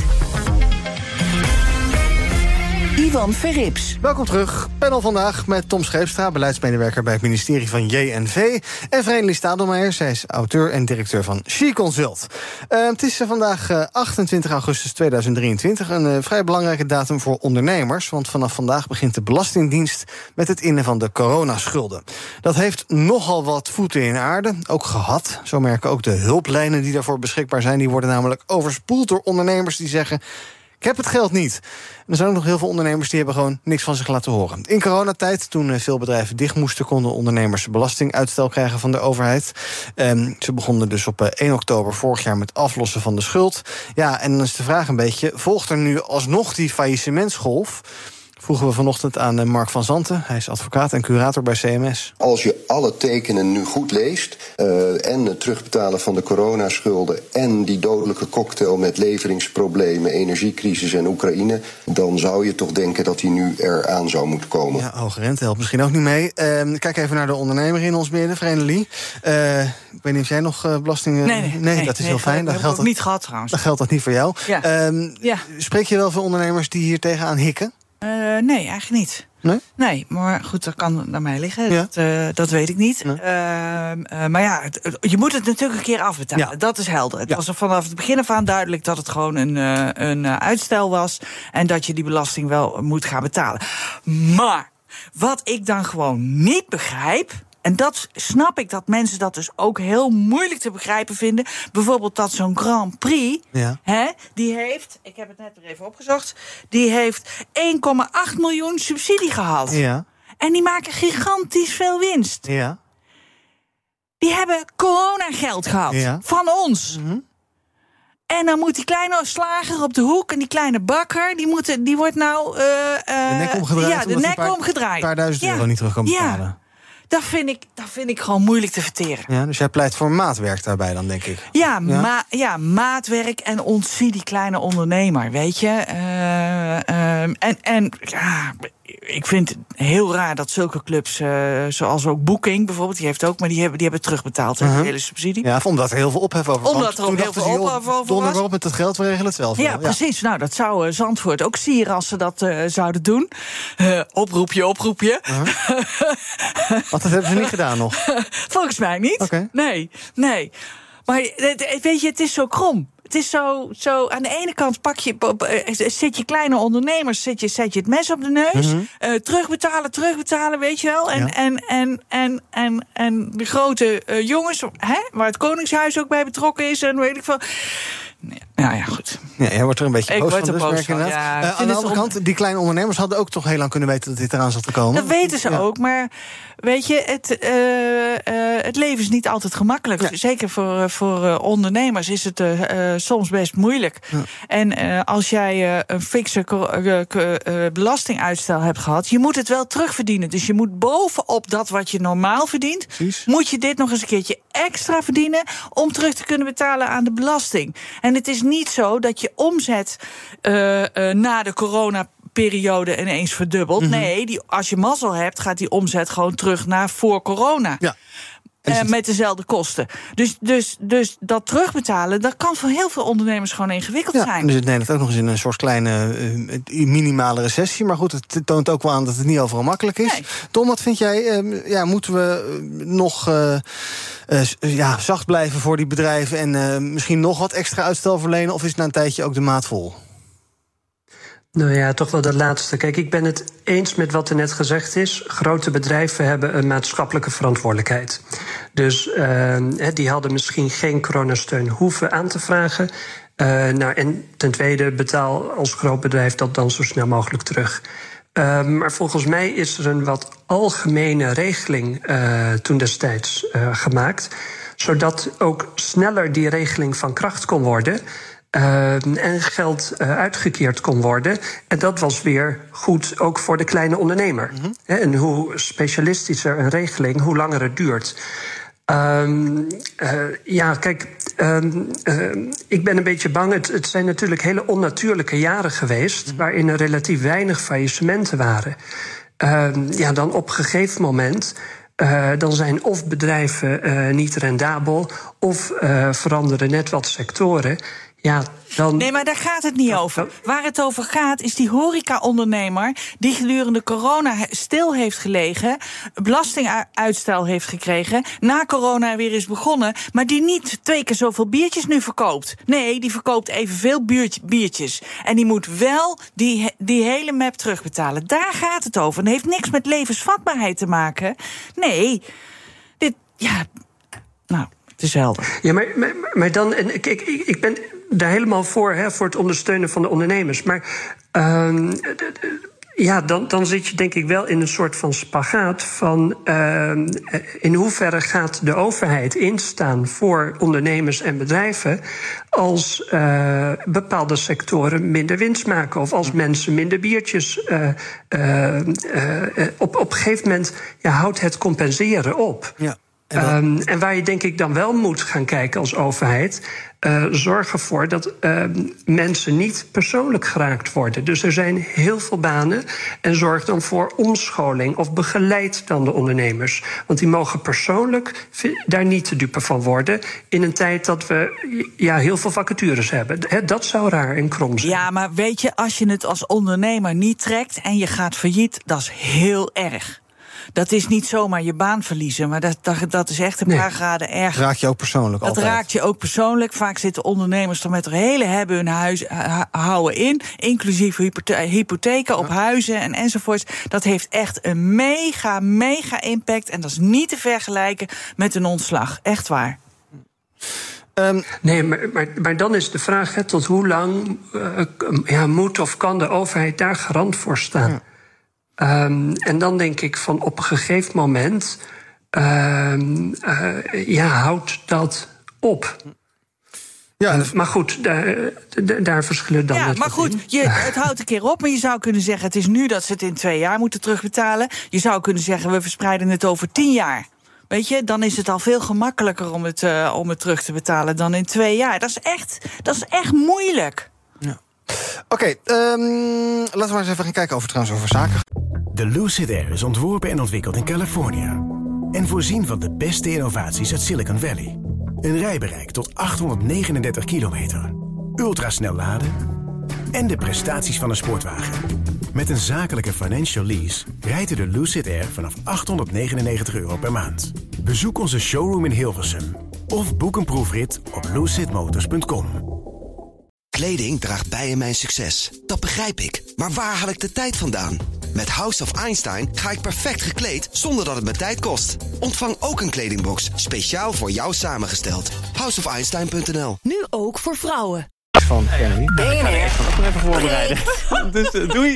Ivan Verrips. Welkom terug. Panel vandaag met Tom Scheepstra, beleidsmedewerker bij het ministerie van J N V. En Vreemdeling Stadelmeijer, zij is auteur en directeur van She Consult. Uh, het is uh, vandaag uh, achtentwintig augustus tweeduizend drieëntwintig. Een uh, vrij belangrijke datum voor ondernemers. Want vanaf vandaag begint de Belastingdienst met het innen van de coronaschulden. Dat heeft nogal wat voeten in aarde, ook gehad. Zo merken ook de hulplijnen die daarvoor beschikbaar zijn. Die worden namelijk overspoeld door ondernemers die zeggen: ik heb het geld niet. En er zijn ook nog heel veel ondernemers die hebben gewoon niks van zich laten horen. In coronatijd, toen veel bedrijven dicht moesten, konden ondernemers belastinguitstel krijgen van de overheid. Um, ze begonnen dus op één oktober vorig jaar met aflossen van de schuld. Ja, en dan is de vraag een beetje: volgt er nu alsnog die faillissementsgolf? Vroegen we vanochtend aan Mark van Zanten. Hij is advocaat en curator bij C M S. Als je alle tekenen nu goed leest, uh, en het terugbetalen van de coronaschulden en die dodelijke cocktail met leveringsproblemen, energiecrisis en Oekraïne, dan zou je toch denken dat die nu eraan zou moeten komen. Ja, hoge rente helpt misschien ook niet mee. Uh, kijk even naar de ondernemer in ons midden, Vreemdeling. Uh, ik weet niet of jij nog uh, belastingen... Nee, nee, nee, nee, dat is nee, heel fijn. Dat geldt ook niet gehad trouwens. Dat geldt dat niet voor jou. Ja. Um, ja. Spreek je wel veel ondernemers die hier tegenaan hikken? Uh, nee, eigenlijk niet. Nee? Nee, maar goed, dat kan naar mij liggen. Ja. Dat, uh, dat weet ik niet. Nee. Uh, uh, maar ja, het, het, je moet het natuurlijk een keer afbetalen. Ja. Dat is helder. Het Ja. was er vanaf het begin af aan duidelijk dat het gewoon een, uh, een uh, uitstel was. En dat je die belasting wel moet gaan betalen. Maar wat ik dan gewoon niet begrijp, En dat snap ik, dat mensen dat dus ook heel moeilijk te begrijpen vinden. Bijvoorbeeld dat zo'n Grand Prix, ja. hè, die heeft, ik heb het net weer even opgezocht, die heeft één komma acht miljoen subsidie gehad. Ja. En die maken gigantisch veel winst. Ja. Die hebben coronageld gehad, ja. van ons. Mm-hmm. En dan moet die kleine slager op de hoek en die kleine bakker, die, moeten, die wordt nou... Uh, uh, de nek omgedraaid. Ja, de nek een paar, omgedraaid. Een paar duizend ja. euro niet terug kan betalen. Ja. Dat vind, ik, dat vind ik gewoon moeilijk te verteren. Ja, dus jij pleit voor maatwerk daarbij dan, denk ik. Ja, ja? Ma- ja maatwerk en ontzie die kleine ondernemer, weet je. Uh, uh, en en ja, ik vind het heel raar dat zulke clubs, uh, zoals ook Booking bijvoorbeeld, die heeft ook, maar die hebben, die hebben terugbetaald, uh-huh. de hele subsidie. Ja, omdat er heel veel ophef over was. Omdat er ook heel veel ophef over was. Donder op met het geld, we regelen het zelf. Ja, wel. Precies. Ja. Nou, dat zou uh, Zandvoort ook sieren als ze dat uh, zouden doen. Uh, oproepje, oproepje. Uh-huh. Want dat hebben ze niet gedaan nog. Volgens mij niet. Okay. Nee, nee. Maar weet je, het is zo krom. Het is zo, zo, aan de ene kant pak je, zet je kleine ondernemers, zet je, zet je het mes op de neus. Mm-hmm. Uh, terugbetalen, terugbetalen, weet je wel. En, ja. en, en, en, en, en de grote uh, jongens, hè, waar het Koningshuis ook bij betrokken is en weet ik veel. Nou ja, goed. Ja, jij wordt er een beetje ik boos van, dus merk van. Ja, uh, aan de andere on... kant, die kleine ondernemers hadden ook toch heel lang kunnen weten dat dit eraan zat te komen. Dat weten ze ja. ook, maar weet je, het, uh, uh, het leven is niet altijd gemakkelijk. Ja. Zeker voor, uh, voor uh, ondernemers is het uh, uh, soms best moeilijk. Ja. En uh, als jij uh, een fikse uh, uh, belastinguitstel hebt gehad, je moet het wel terugverdienen. Dus je moet bovenop dat wat je normaal verdient, Precies. moet je dit nog eens een keertje extra verdienen om terug te kunnen betalen aan de belasting. En het is niet zo dat je omzet uh, uh, na de coronaperiode ineens verdubbelt. Mm-hmm. Nee, die, als je mazzel hebt, gaat die omzet gewoon terug naar voor corona. Ja. Uh, met dezelfde kosten. Dus, dus, dus dat terugbetalen, dat kan voor heel veel ondernemers gewoon ingewikkeld ja, zijn. Dus het Nederland ook nog eens in een soort kleine uh, minimale recessie. Maar goed, het toont ook wel aan dat het niet overal makkelijk is. Nee. Tom, wat vind jij? Uh, ja, moeten we uh, nog uh, uh, ja, zacht blijven voor die bedrijven en uh, misschien nog wat extra uitstel verlenen? Of is het na een tijdje ook de maat vol? Nou ja, toch wel dat laatste. Kijk, ik ben het eens met wat er net gezegd is. Grote bedrijven hebben een maatschappelijke verantwoordelijkheid. Dus uh, die hadden misschien geen coronasteun hoeven aan te vragen. Uh, nou, en ten tweede, betaal als groot bedrijf dat dan zo snel mogelijk terug. Uh, maar volgens mij is er een wat algemene regeling uh, toen destijds uh, gemaakt, zodat ook sneller die regeling van kracht kon worden. Uh, en geld uh, uitgekeerd kon worden. En dat was weer goed ook voor de kleine ondernemer. Mm-hmm. He, en hoe specialistischer een regeling, hoe langer het duurt. Um, uh, ja, kijk, um, uh, ik ben een beetje bang. Het, het zijn natuurlijk hele onnatuurlijke jaren geweest, mm-hmm. waarin er relatief weinig faillissementen waren. Uh, ja, dan op een gegeven moment Uh, dan zijn of bedrijven uh, niet rendabel, of uh, veranderen net wat sectoren. Ja, dan... Nee, maar daar gaat het niet over. Waar het over gaat is die horeca-ondernemer die gedurende corona stil heeft gelegen, belastinguitstel heeft gekregen, na corona weer is begonnen, maar die niet twee keer zoveel biertjes nu verkoopt. Nee, die verkoopt evenveel biertjes. En die moet wel die, die hele map terugbetalen. Daar gaat het over. En het heeft niks met levensvatbaarheid te maken. Nee, dit, ja, nou, het is helder. Ja, maar, maar, maar dan, en ik, ik, ik ben daar helemaal voor, hè, voor het ondersteunen van de ondernemers. Maar uh, ja, dan, dan zit je denk ik wel in een soort van spagaat van uh, in hoeverre gaat de overheid instaan voor ondernemers en bedrijven als uh, bepaalde sectoren minder winst maken of als mensen minder biertjes uh, uh, uh, op, op een gegeven moment ja, houdt het compenseren op. Ja. En, um, en waar je denk ik dan wel moet gaan kijken als overheid, Uh, zorg ervoor dat uh, mensen niet persoonlijk geraakt worden. Dus er zijn heel veel banen en zorg dan voor omscholing of begeleid dan de ondernemers. Want die mogen persoonlijk daar niet te dupe van worden in een tijd dat we ja, heel veel vacatures hebben. He, dat zou raar en krom zijn. Ja, maar weet je, als je het als ondernemer niet trekt en je gaat failliet, dat is heel erg. dat is niet zomaar je baan verliezen, maar dat, dat, dat is echt een nee. paar graden erger. Raakt je ook persoonlijk Dat altijd. raakt je ook persoonlijk. Vaak zitten ondernemers er met hun hele hebben hun huis ha- houden in, inclusief hypothe- hypotheken ja. op huizen en enzovoorts. Dat heeft echt een mega, mega impact en dat is niet te vergelijken met een ontslag. Echt waar. Um, nee, maar, maar, maar dan is de vraag, hè, tot hoe lang uh, ja, moet of kan de overheid daar garant voor staan? Ja. Um, en dan denk ik van op een gegeven moment, uh, uh, ja, houdt dat op. Ja, uh, maar goed, daar, daar verschillen dan. Ja, maar goed, je, het houdt een keer op. Maar je zou kunnen zeggen, het is nu dat ze het in twee jaar moeten terugbetalen. Je zou kunnen zeggen, we verspreiden het over tien jaar. Weet je, dan is het al veel gemakkelijker om het, uh, om het terug te betalen dan in twee jaar. Dat is echt, dat is echt moeilijk. Ja. Oké, okay, um, laten we maar eens even gaan kijken over, trouwens, over zaken. De Lucid Air is ontworpen en ontwikkeld in Californië. En voorzien van de beste innovaties uit Silicon Valley. Een rijbereik tot achthonderdnegenendertig kilometer. Ultrasnel laden. En de prestaties van een sportwagen. Met een zakelijke financial lease rijdt u de Lucid Air vanaf achthonderdnegenennegentig euro per maand. Bezoek onze showroom in Hilversum. Of boek een proefrit op lucid motors punt com. Kleding draagt bij in mijn succes. Dat begrijp ik. Maar waar haal ik de tijd vandaan? Met House of Einstein ga ik perfect gekleed zonder dat het me tijd kost. Ontvang ook een kledingbox, speciaal voor jou samengesteld. house of einstein punt n l. Nu ook voor vrouwen. Van Kenny. B N R. Ik ga ook nog even voorbereiden. Dus uh, doei.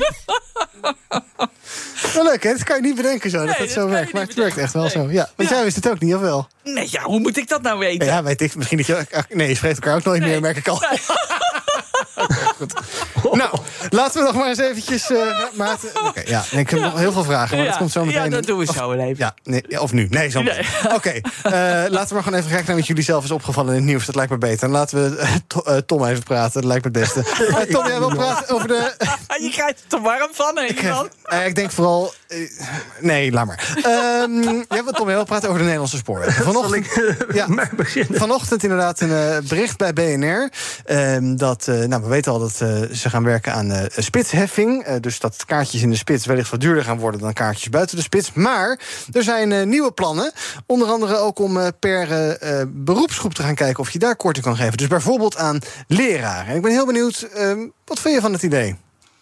Wel leuk, hè? Dat kan je niet bedenken zo, dat nee, dat, dat zo werkt. Maar het werkt echt wel nee. zo. Ja, want ja. jij wist het ook niet, of wel? Nee, ja, hoe moet ik dat nou weten? Ja, weet ik. Misschien dat je... Nee, je spreekt elkaar ook nooit nee. meer, merk ik al. Nee. Okay, goed. Nou, laten we nog maar eens eventjes... Uh, Maarten... Oké, okay, ja. Ik heb ja. nog heel veel vragen, maar ja. dat komt zo meteen... Ja, dat doen we zo even. Ja, nee, of nu. Nee, zo meteen. Nee. Oké, okay, uh, laten we maar gewoon even kijken naar wat jullie zelf is opgevallen in het nieuws. Dat lijkt me beter. En laten we uh, to, uh, Tom even praten. Dat lijkt me het beste. Uh, Tom, jij wil praten over de... Je krijgt er te warm van, hè? Ik, uh, ik denk vooral... Uh, nee, laat maar. Um, jij wil Tom, jij wil praten over de Nederlandse spoorwegen. Vanochtend, ja, vanochtend inderdaad een uh, bericht bij B N R. Um, dat, uh, nou, we weten al dat uh, ze gaan werken aan uh, spitsheffing. Uh, dus dat kaartjes in de spits wellicht wat duurder gaan worden dan kaartjes buiten de spits. Maar er zijn uh, nieuwe plannen. Onder andere ook om uh, per uh, beroepsgroep te gaan kijken of je daar korting kan geven. Dus bijvoorbeeld aan leraren. En ik ben heel benieuwd, uh, wat vind je van het idee?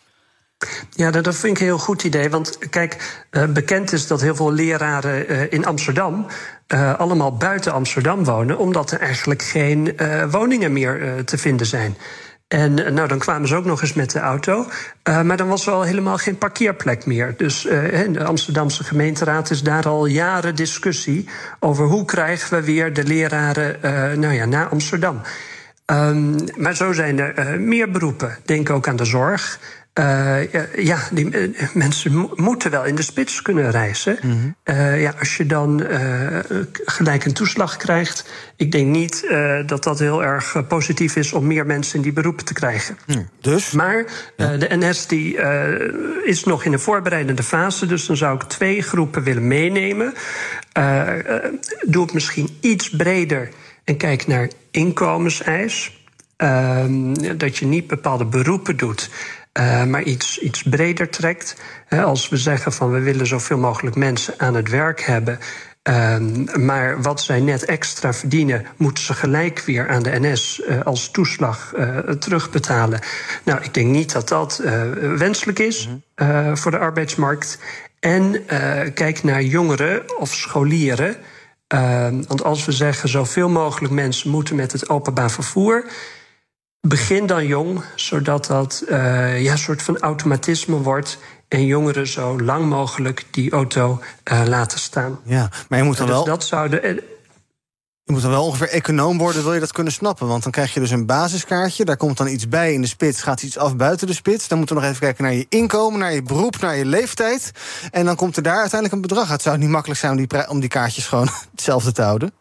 Ja, dat vind ik een heel goed idee. Want kijk, uh, bekend is dat heel veel leraren uh, in Amsterdam... Uh, allemaal buiten Amsterdam wonen... omdat er eigenlijk geen uh, woningen meer uh, te vinden zijn. En uh, nou, dan kwamen ze ook nog eens met de auto. Uh, maar dan was er al helemaal geen parkeerplek meer. Dus uh, de Amsterdamse gemeenteraad is daar al jaren discussie... over hoe krijgen we weer de leraren uh, nou ja, naar Amsterdam. Um, maar zo zijn er uh, meer beroepen. Denk ook aan de zorg... Uh, ja, die uh, mensen mo- moeten wel in de spits kunnen reizen. Mm-hmm. Uh, ja, als je dan uh, gelijk een toeslag krijgt... ik denk niet uh, dat dat heel erg uh, positief is... om meer mensen in die beroepen te krijgen. Mm, dus? Maar uh, ja. de N S die, uh, is nog in de voorbereidende fase... dus dan zou ik twee groepen willen meenemen. Uh, uh, doe het misschien iets breder en kijk naar inkomenseis. Uh, dat je niet bepaalde beroepen doet... Uh, maar iets, iets breder trekt. He, als we zeggen van we willen zoveel mogelijk mensen aan het werk hebben... Uh, maar wat zij net extra verdienen... moeten ze gelijk weer aan de N S uh, als toeslag uh, terugbetalen. Nou, ik denk niet dat dat uh, wenselijk is uh, voor de arbeidsmarkt. En uh, kijk naar jongeren of scholieren. Uh, want als we zeggen zoveel mogelijk mensen moeten met het openbaar vervoer... begin dan jong, zodat dat uh, ja, een soort van automatisme wordt... en jongeren zo lang mogelijk die auto uh, laten staan. Ja, maar je moet dan dus wel... dat zou de, je moet dan wel ongeveer econoom worden, wil je dat kunnen snappen. Want dan krijg je dus een basiskaartje, daar komt dan iets bij in de spits... gaat iets af buiten de spits. Dan moeten we nog even kijken naar je inkomen, naar je beroep, naar je leeftijd. En dan komt er daar uiteindelijk een bedrag uit. Zou het niet makkelijk zijn om die, om die kaartjes gewoon hetzelfde te houden?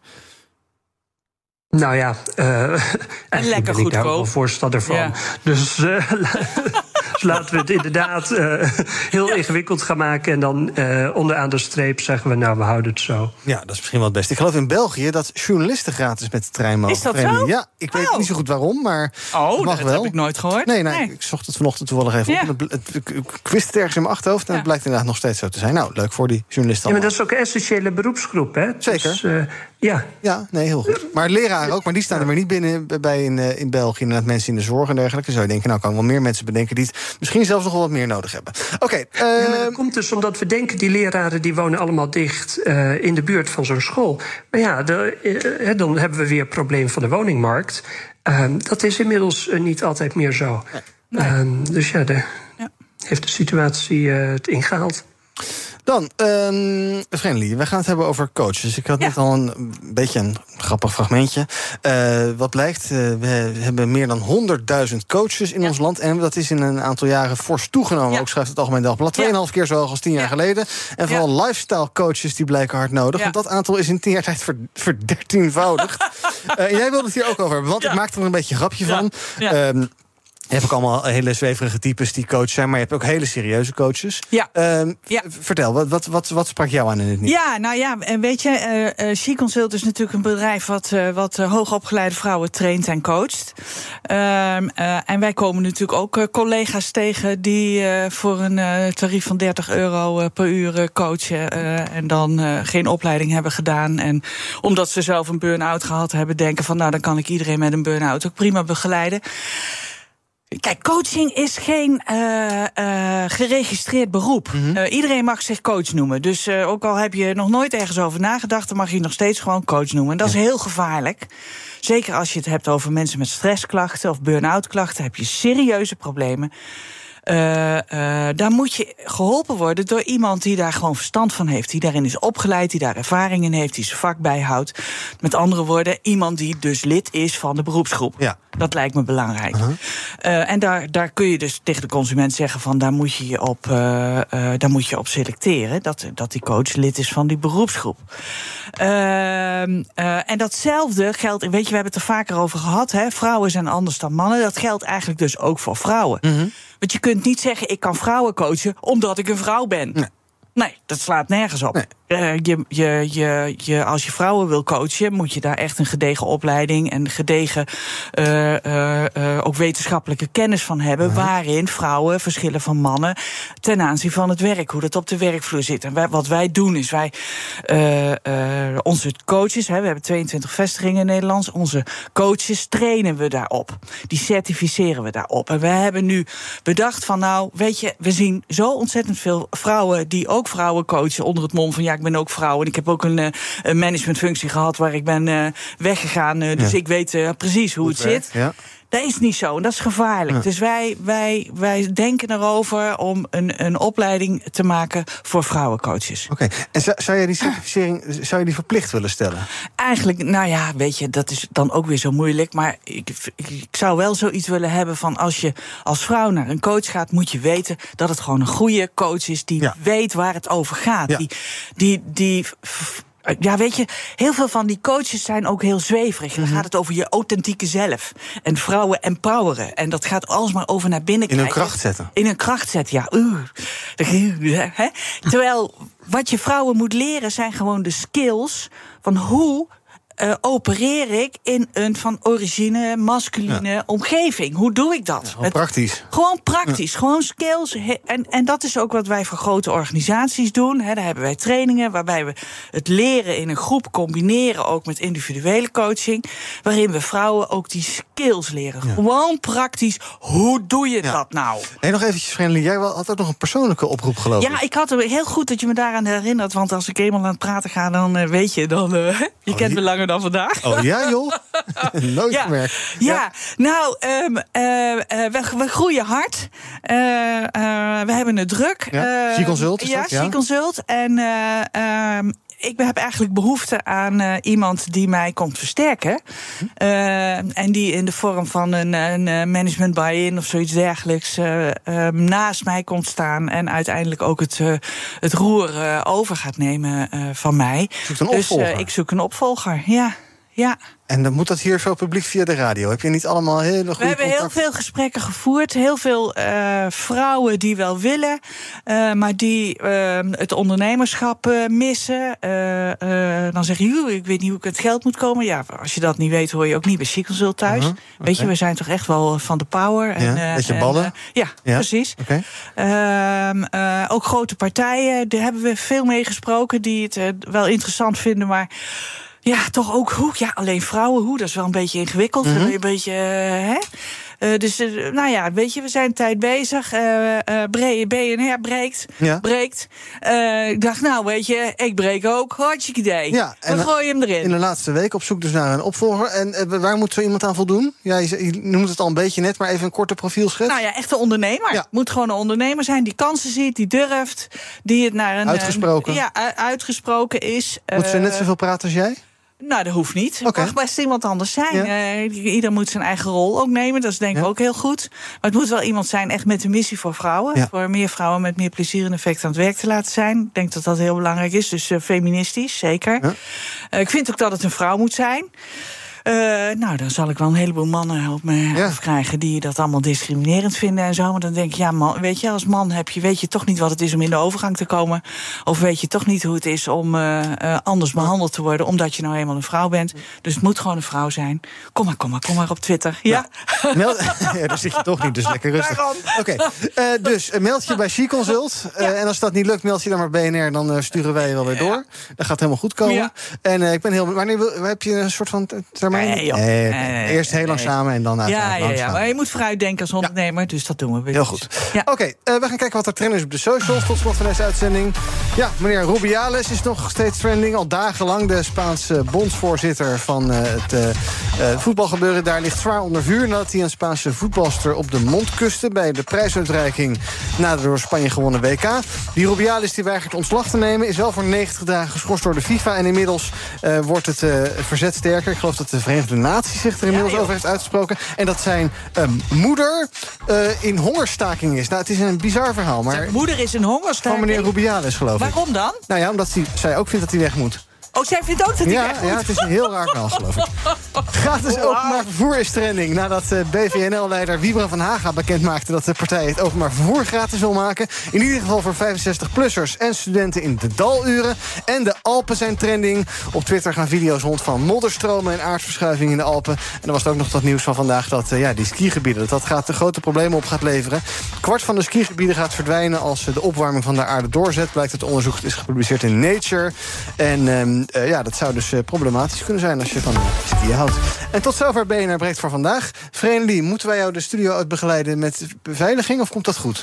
Nou ja, uh, en lekker ben ik daar goedkoop. wel voorstander van. Ja. Dus uh, Dus laten we het inderdaad uh, heel ja. ingewikkeld gaan maken. En dan uh, onderaan de streep zeggen we, nou, we houden het zo. Ja, dat is misschien wel het beste. Ik geloof in België dat journalisten gratis met de trein mogen. Is dat vreemden. zo? Ja, ik weet oh. niet zo goed waarom, maar oh, dat mag dat wel. heb ik nooit gehoord. Nee, nee, nee. ik zocht het vanochtend toevallig even ja. op. Het, het, ik wist het ergens in mijn achterhoofd en ja. het blijkt inderdaad nog steeds zo te zijn. Nou, leuk voor die journalisten. Ja, maar dat is ook een essentiële beroepsgroep, hè? Zeker. Dus, uh, ja. ja, nee, heel goed. Maar leraren ook, maar die staan er maar niet binnen bij in, uh, in België. Inderdaad, mensen in de zorg en dergelijke. Dan zou je denken, nou, kan ik wel meer mensen bedenken die het misschien zelfs nog wel wat meer nodig hebben. Oké. Okay, uh, ja, maar dat komt dus omdat we denken, die leraren die wonen allemaal dicht uh, in de buurt van zo'n school. Maar ja, de, uh, dan hebben we weer het probleem van de woningmarkt. Uh, dat is inmiddels uh, niet altijd meer zo. Nee. Uh, dus ja, de, ja, heeft de situatie uh, het ingehaald. Dan, um, Vreemdeling, we gaan het hebben over coaches. Ik had ja. net al een beetje een grappig fragmentje. Uh, wat blijkt, uh, we hebben meer dan honderdduizend coaches in ja. ons land. En dat is in een aantal jaren fors toegenomen. Ja. Ook schrijft het Algemeen Dagblad. Tweeënhalf ja. keer zo hoog als tien jaar ja. geleden. En vooral ja. lifestyle coaches die blijken hard nodig. Ja. Want dat aantal is in tien jaar tijd verdertienvoudigd. uh, en jij wilde het hier ook over hebben. Want ja. ik maakte er een beetje een grapje ja. van. Ja. Um, Je hebt ook allemaal hele zweverige types die coach zijn, maar je hebt ook hele serieuze coaches. Ja. Uh, ja. Vertel, wat, wat, wat, wat sprak jou aan in het nieuws? Ja, nou ja, weet je, uh, She Consult is natuurlijk een bedrijf wat, uh, wat uh, hoogopgeleide vrouwen traint en coacht. Uh, uh, en wij komen natuurlijk ook uh, collega's tegen die uh, voor een uh, tarief van dertig euro uh, per uur uh, coachen. Uh, en dan uh, geen opleiding hebben gedaan. En omdat ze zelf een burn-out gehad hebben, denken van, nou, dan kan ik iedereen met een burn-out ook prima begeleiden. Kijk, coaching is geen uh, uh, geregistreerd beroep. Mm-hmm. Uh, iedereen mag zich coach noemen. Dus uh, ook al heb je nog nooit ergens over nagedacht, dan mag je nog steeds gewoon coach noemen. En dat is heel gevaarlijk. Zeker als je het hebt over mensen met stressklachten of burn-out klachten, heb je serieuze problemen. Uh, uh, daar moet je geholpen worden door iemand die daar gewoon verstand van heeft. Die daarin is opgeleid, die daar ervaring in heeft, die zijn vak bijhoudt. Met andere woorden, iemand die dus lid is van de beroepsgroep. Ja. Dat lijkt me belangrijk. Uh-huh. Uh, en daar, daar kun je dus tegen de consument zeggen van, daar moet je je op, uh, uh, daar moet je op selecteren. Dat, dat die coach lid is van die beroepsgroep. Uh, uh, en datzelfde geldt, weet je, we hebben het er vaker over gehad. Hè, vrouwen zijn anders dan mannen. Dat geldt eigenlijk dus ook voor vrouwen. Mm-hmm. Want je kunt niet zeggen, ik kan vrouwen coachen omdat ik een vrouw ben. Nee, nee dat slaat nergens op. Nee. Uh, je, je, je, je, als je vrouwen wil coachen, moet je daar echt een gedegen opleiding en gedegen uh, uh, uh, ook wetenschappelijke kennis van hebben, uh-huh. waarin vrouwen verschillen van mannen ten aanzien van het werk, hoe dat op de werkvloer zit. En wij, wat wij doen is, wij uh, uh, onze coaches, hè, we hebben tweeëntwintig vestigingen in Nederland, onze coaches trainen we daarop. Die certificeren we daarop. En we hebben nu bedacht van, nou, weet je, we zien zo ontzettend veel vrouwen die ook vrouwen coachen onder het mom van, ja, ik ben ook vrouw en ik heb ook een, uh, een managementfunctie gehad waar ik ben uh, weggegaan. Uh, dus ja. ik weet uh, precies hoe Goed het werk, zit. Ja. Dat is niet zo en dat is gevaarlijk. Ja. Dus wij, wij, wij denken erover om een, een opleiding te maken voor vrouwencoaches. Oké, okay. En zou, zou jij die certificering zou je die verplicht willen stellen? Eigenlijk, nou ja, weet je, dat is dan ook weer zo moeilijk. Maar ik, ik, ik zou wel zoiets willen hebben van, als je als vrouw naar een coach gaat, moet je weten dat het gewoon een goede coach is die ja. weet waar het over gaat. Ja. Die, die, die Ja, weet je, heel veel van die coaches zijn ook heel zweverig. Dan gaat het over je authentieke zelf. En vrouwen empoweren. En dat gaat alsmaar over naar binnen kijken. In hun kracht zetten. In hun kracht zetten, ja. Uh. Terwijl wat je vrouwen moet leren zijn gewoon de skills van hoe Uh, opereer ik in een van origine masculine ja. omgeving. Hoe doe ik dat? Ja, gewoon praktisch. Gewoon praktisch, ja. gewoon skills. En, en dat is ook wat wij voor grote organisaties doen. He, daar hebben wij trainingen waarbij we het leren in een groep combineren, ook met individuele coaching, waarin we vrouwen ook die skills leren. Ja. Gewoon praktisch, hoe doe je ja. dat nou? Nee, nog eventjes, Vreemdeling, jij had ook nog een persoonlijke oproep, geloof ik. Ja, ik had er heel goed dat je me daaraan herinnert, want als ik eenmaal aan het praten ga, dan uh, weet je, dan uh, je oh, kent me langer dan vandaag. Oh ja, joh? Nooit ja, gemerkt. Ja, ja. nou, um, uh, uh, we, we groeien hard. Uh, uh, we hebben het druk. Ja, She Consult is ja, dat? Ja, She Consult. En uh, um, ik heb eigenlijk behoefte aan uh, iemand die mij komt versterken. Uh, en die in de vorm van een, een management buy-in of zoiets dergelijks uh, uh, naast mij komt staan en uiteindelijk ook het, uh, het roer uh, over gaat nemen uh, van mij. Zoekt een opvolger? Dus uh, ik zoek een opvolger, ja. ja. En dan moet dat hier zo publiek via de radio. Heb je niet allemaal hele goede We hebben contact? heel veel gesprekken gevoerd. Heel veel uh, vrouwen die wel willen, uh, maar die uh, het ondernemerschap uh, missen. Uh, uh, dan zeg je, joh, ik weet niet hoe ik het geld moet komen. Ja, als je dat niet weet, hoor je ook niet bij SheConsult thuis. Uh-huh, okay. Weet je, we zijn toch echt wel van de power. En, ja, beetje ballen? En, uh, ja, ja, precies. Okay. Uh, uh, ook grote partijen, daar hebben we veel mee gesproken die het uh, wel interessant vinden, maar... Ja, toch ook hoe? Ja, alleen vrouwen hoe? Dat is wel een beetje ingewikkeld. Mm-hmm. Een beetje, uh, hè? Uh, dus, uh, nou ja, weet je, we zijn een tijd bezig. Uh, uh, B N R breekt. Ja. breekt. Uh, ik dacht, nou, weet je, ik breek ook. Hartstikke idee. Ja, we gooien hem erin. In de laatste week op zoek dus naar een opvolger. En uh, waar moet zo iemand aan voldoen? Ja, je, je noemt het al een beetje net, maar even een korte profielschets. Nou ja, echt een ondernemer. Ja. Moet gewoon een ondernemer zijn die kansen ziet, die durft. Die het naar een... Uitgesproken. Uh, ja, uitgesproken is. Moet uh, ze net zoveel praten als jij? Nou, dat hoeft niet. Het okay. mag best iemand anders zijn. Ja. Uh, ieder moet zijn eigen rol ook nemen. Dat is denk ik ja. ook heel goed. Maar het moet wel iemand zijn echt met een missie voor vrouwen. Ja. Voor meer vrouwen met meer plezier en effect aan het werk te laten zijn. Ik denk dat dat heel belangrijk is. Dus uh, feministisch, zeker. Ja. Uh, ik vind ook dat het een vrouw moet zijn. Uh, nou, dan zal ik wel een heleboel mannen op me ja. afkrijgen die dat allemaal discriminerend vinden en zo. Maar dan denk ik, ja, man, weet je, als man heb je, weet je toch niet wat het is om in de overgang te komen. Of weet je toch niet hoe het is om uh, uh, anders behandeld te worden, omdat je nou eenmaal een vrouw bent. Dus het moet gewoon een vrouw zijn. Kom maar, kom maar, kom maar op Twitter. Ja? Nou, meld, ja, daar zit je toch niet, dus lekker rustig. Oké, okay. uh, dus uh, meld je bij SheConsult. Uh, ja. En als dat niet lukt, meld je dan maar B N R. Dan uh, sturen wij je wel weer door. Ja. Dat gaat helemaal goed komen. Ja. En uh, ik ben heel... Wanneer wil, heb je een soort van termijn? Nee, joh. Nee, nee, nee, Eerst heel lang nee. samen en dan na ja, ja, ja, maar je moet vooruitdenken als ondernemer, ja. dus dat doen we. Weer. Heel goed. Ja. Oké, okay, uh, we gaan kijken wat er trend is op de socials. Tot slot van deze uitzending. Ja, meneer Rubiales is nog steeds trending. Al dagenlang de Spaanse bondsvoorzitter van uh, het uh, uh, voetbalgebeuren. Daar ligt zwaar onder vuur nadat hij een Spaanse voetbalster op de mond kuste bij de prijsuitreiking na de door Spanje gewonnen W K. Die Rubiales die weigert ontslag te nemen, is wel voor negentig dagen geschorst door de FIFA. En inmiddels uh, wordt het uh, verzet sterker. Ik geloof dat de Verenigde Naties zich er inmiddels ja, over heeft uitgesproken. En dat zijn um, moeder uh, in hongerstaking is. Nou, het is een bizar verhaal. Maar zijn moeder is in hongerstaking? Van meneer Rubiales, geloof ik. Waarom dan? Nou ja, omdat hij, zij ook vindt dat hij weg moet. Oh, zij vindt ook dat hij ja, weg moet? Ja, het is een heel raar verhaal, geloof ik. Gratis oh, openbaar vervoer is trending. Nadat uh, B V N L-leider Wiebren van Haga bekend maakte dat de partij het openbaar vervoer gratis wil maken. In ieder geval voor vijfenzestig-plussers en studenten in de daluren. En de Alpen zijn trending. Op Twitter gaan video's rond van modderstromen en aardverschuiving in de Alpen. En er was ook nog dat nieuws van vandaag dat uh, ja, die skigebieden, dat dat gaat de grote problemen op gaat leveren. Kwart van de skigebieden gaat verdwijnen als uh, de opwarming van de aarde doorzet. Blijkt het onderzoek is gepubliceerd in Nature. En um, uh, ja, dat zou dus uh, problematisch kunnen zijn als je van uh, skiën houdt. En tot zover B N R breekt voor vandaag. Vreemdelie, moeten wij jou de studio uitbegeleiden met beveiliging of komt dat goed?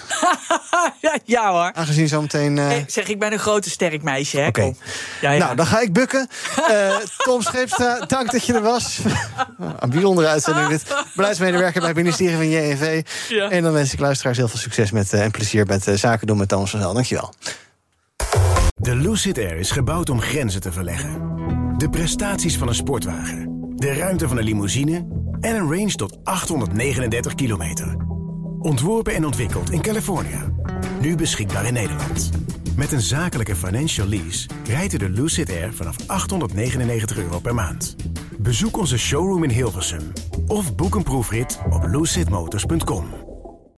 ja, ja hoor. Aangezien zometeen... Uh... Hey, zeg, ik ben een grote sterk meisje, hè? Oké. Okay. Ja, ja. Nou, dan ga ik bukken. Uh, Tom Scheepstra, dank dat je er was. Een bijzondere uitzending dit. Beleidsmedewerker bij het ministerie van J N V. Ja. En dan wens ik luisteraars heel veel succes met, uh, en plezier met uh, zaken doen met Thomas van Zel. Dankjewel. De Lucid Air is gebouwd om grenzen te verleggen. De prestaties van een sportwagen, de ruimte van een limousine en een range tot achthonderdnegenendertig kilometer. Ontworpen en ontwikkeld in Californië. Nu beschikbaar in Nederland. Met een zakelijke financial lease rijdt u de Lucid Air vanaf achthonderdnegenennegentig euro per maand. Bezoek onze showroom in Hilversum of boek een proefrit op lucid motors punt com.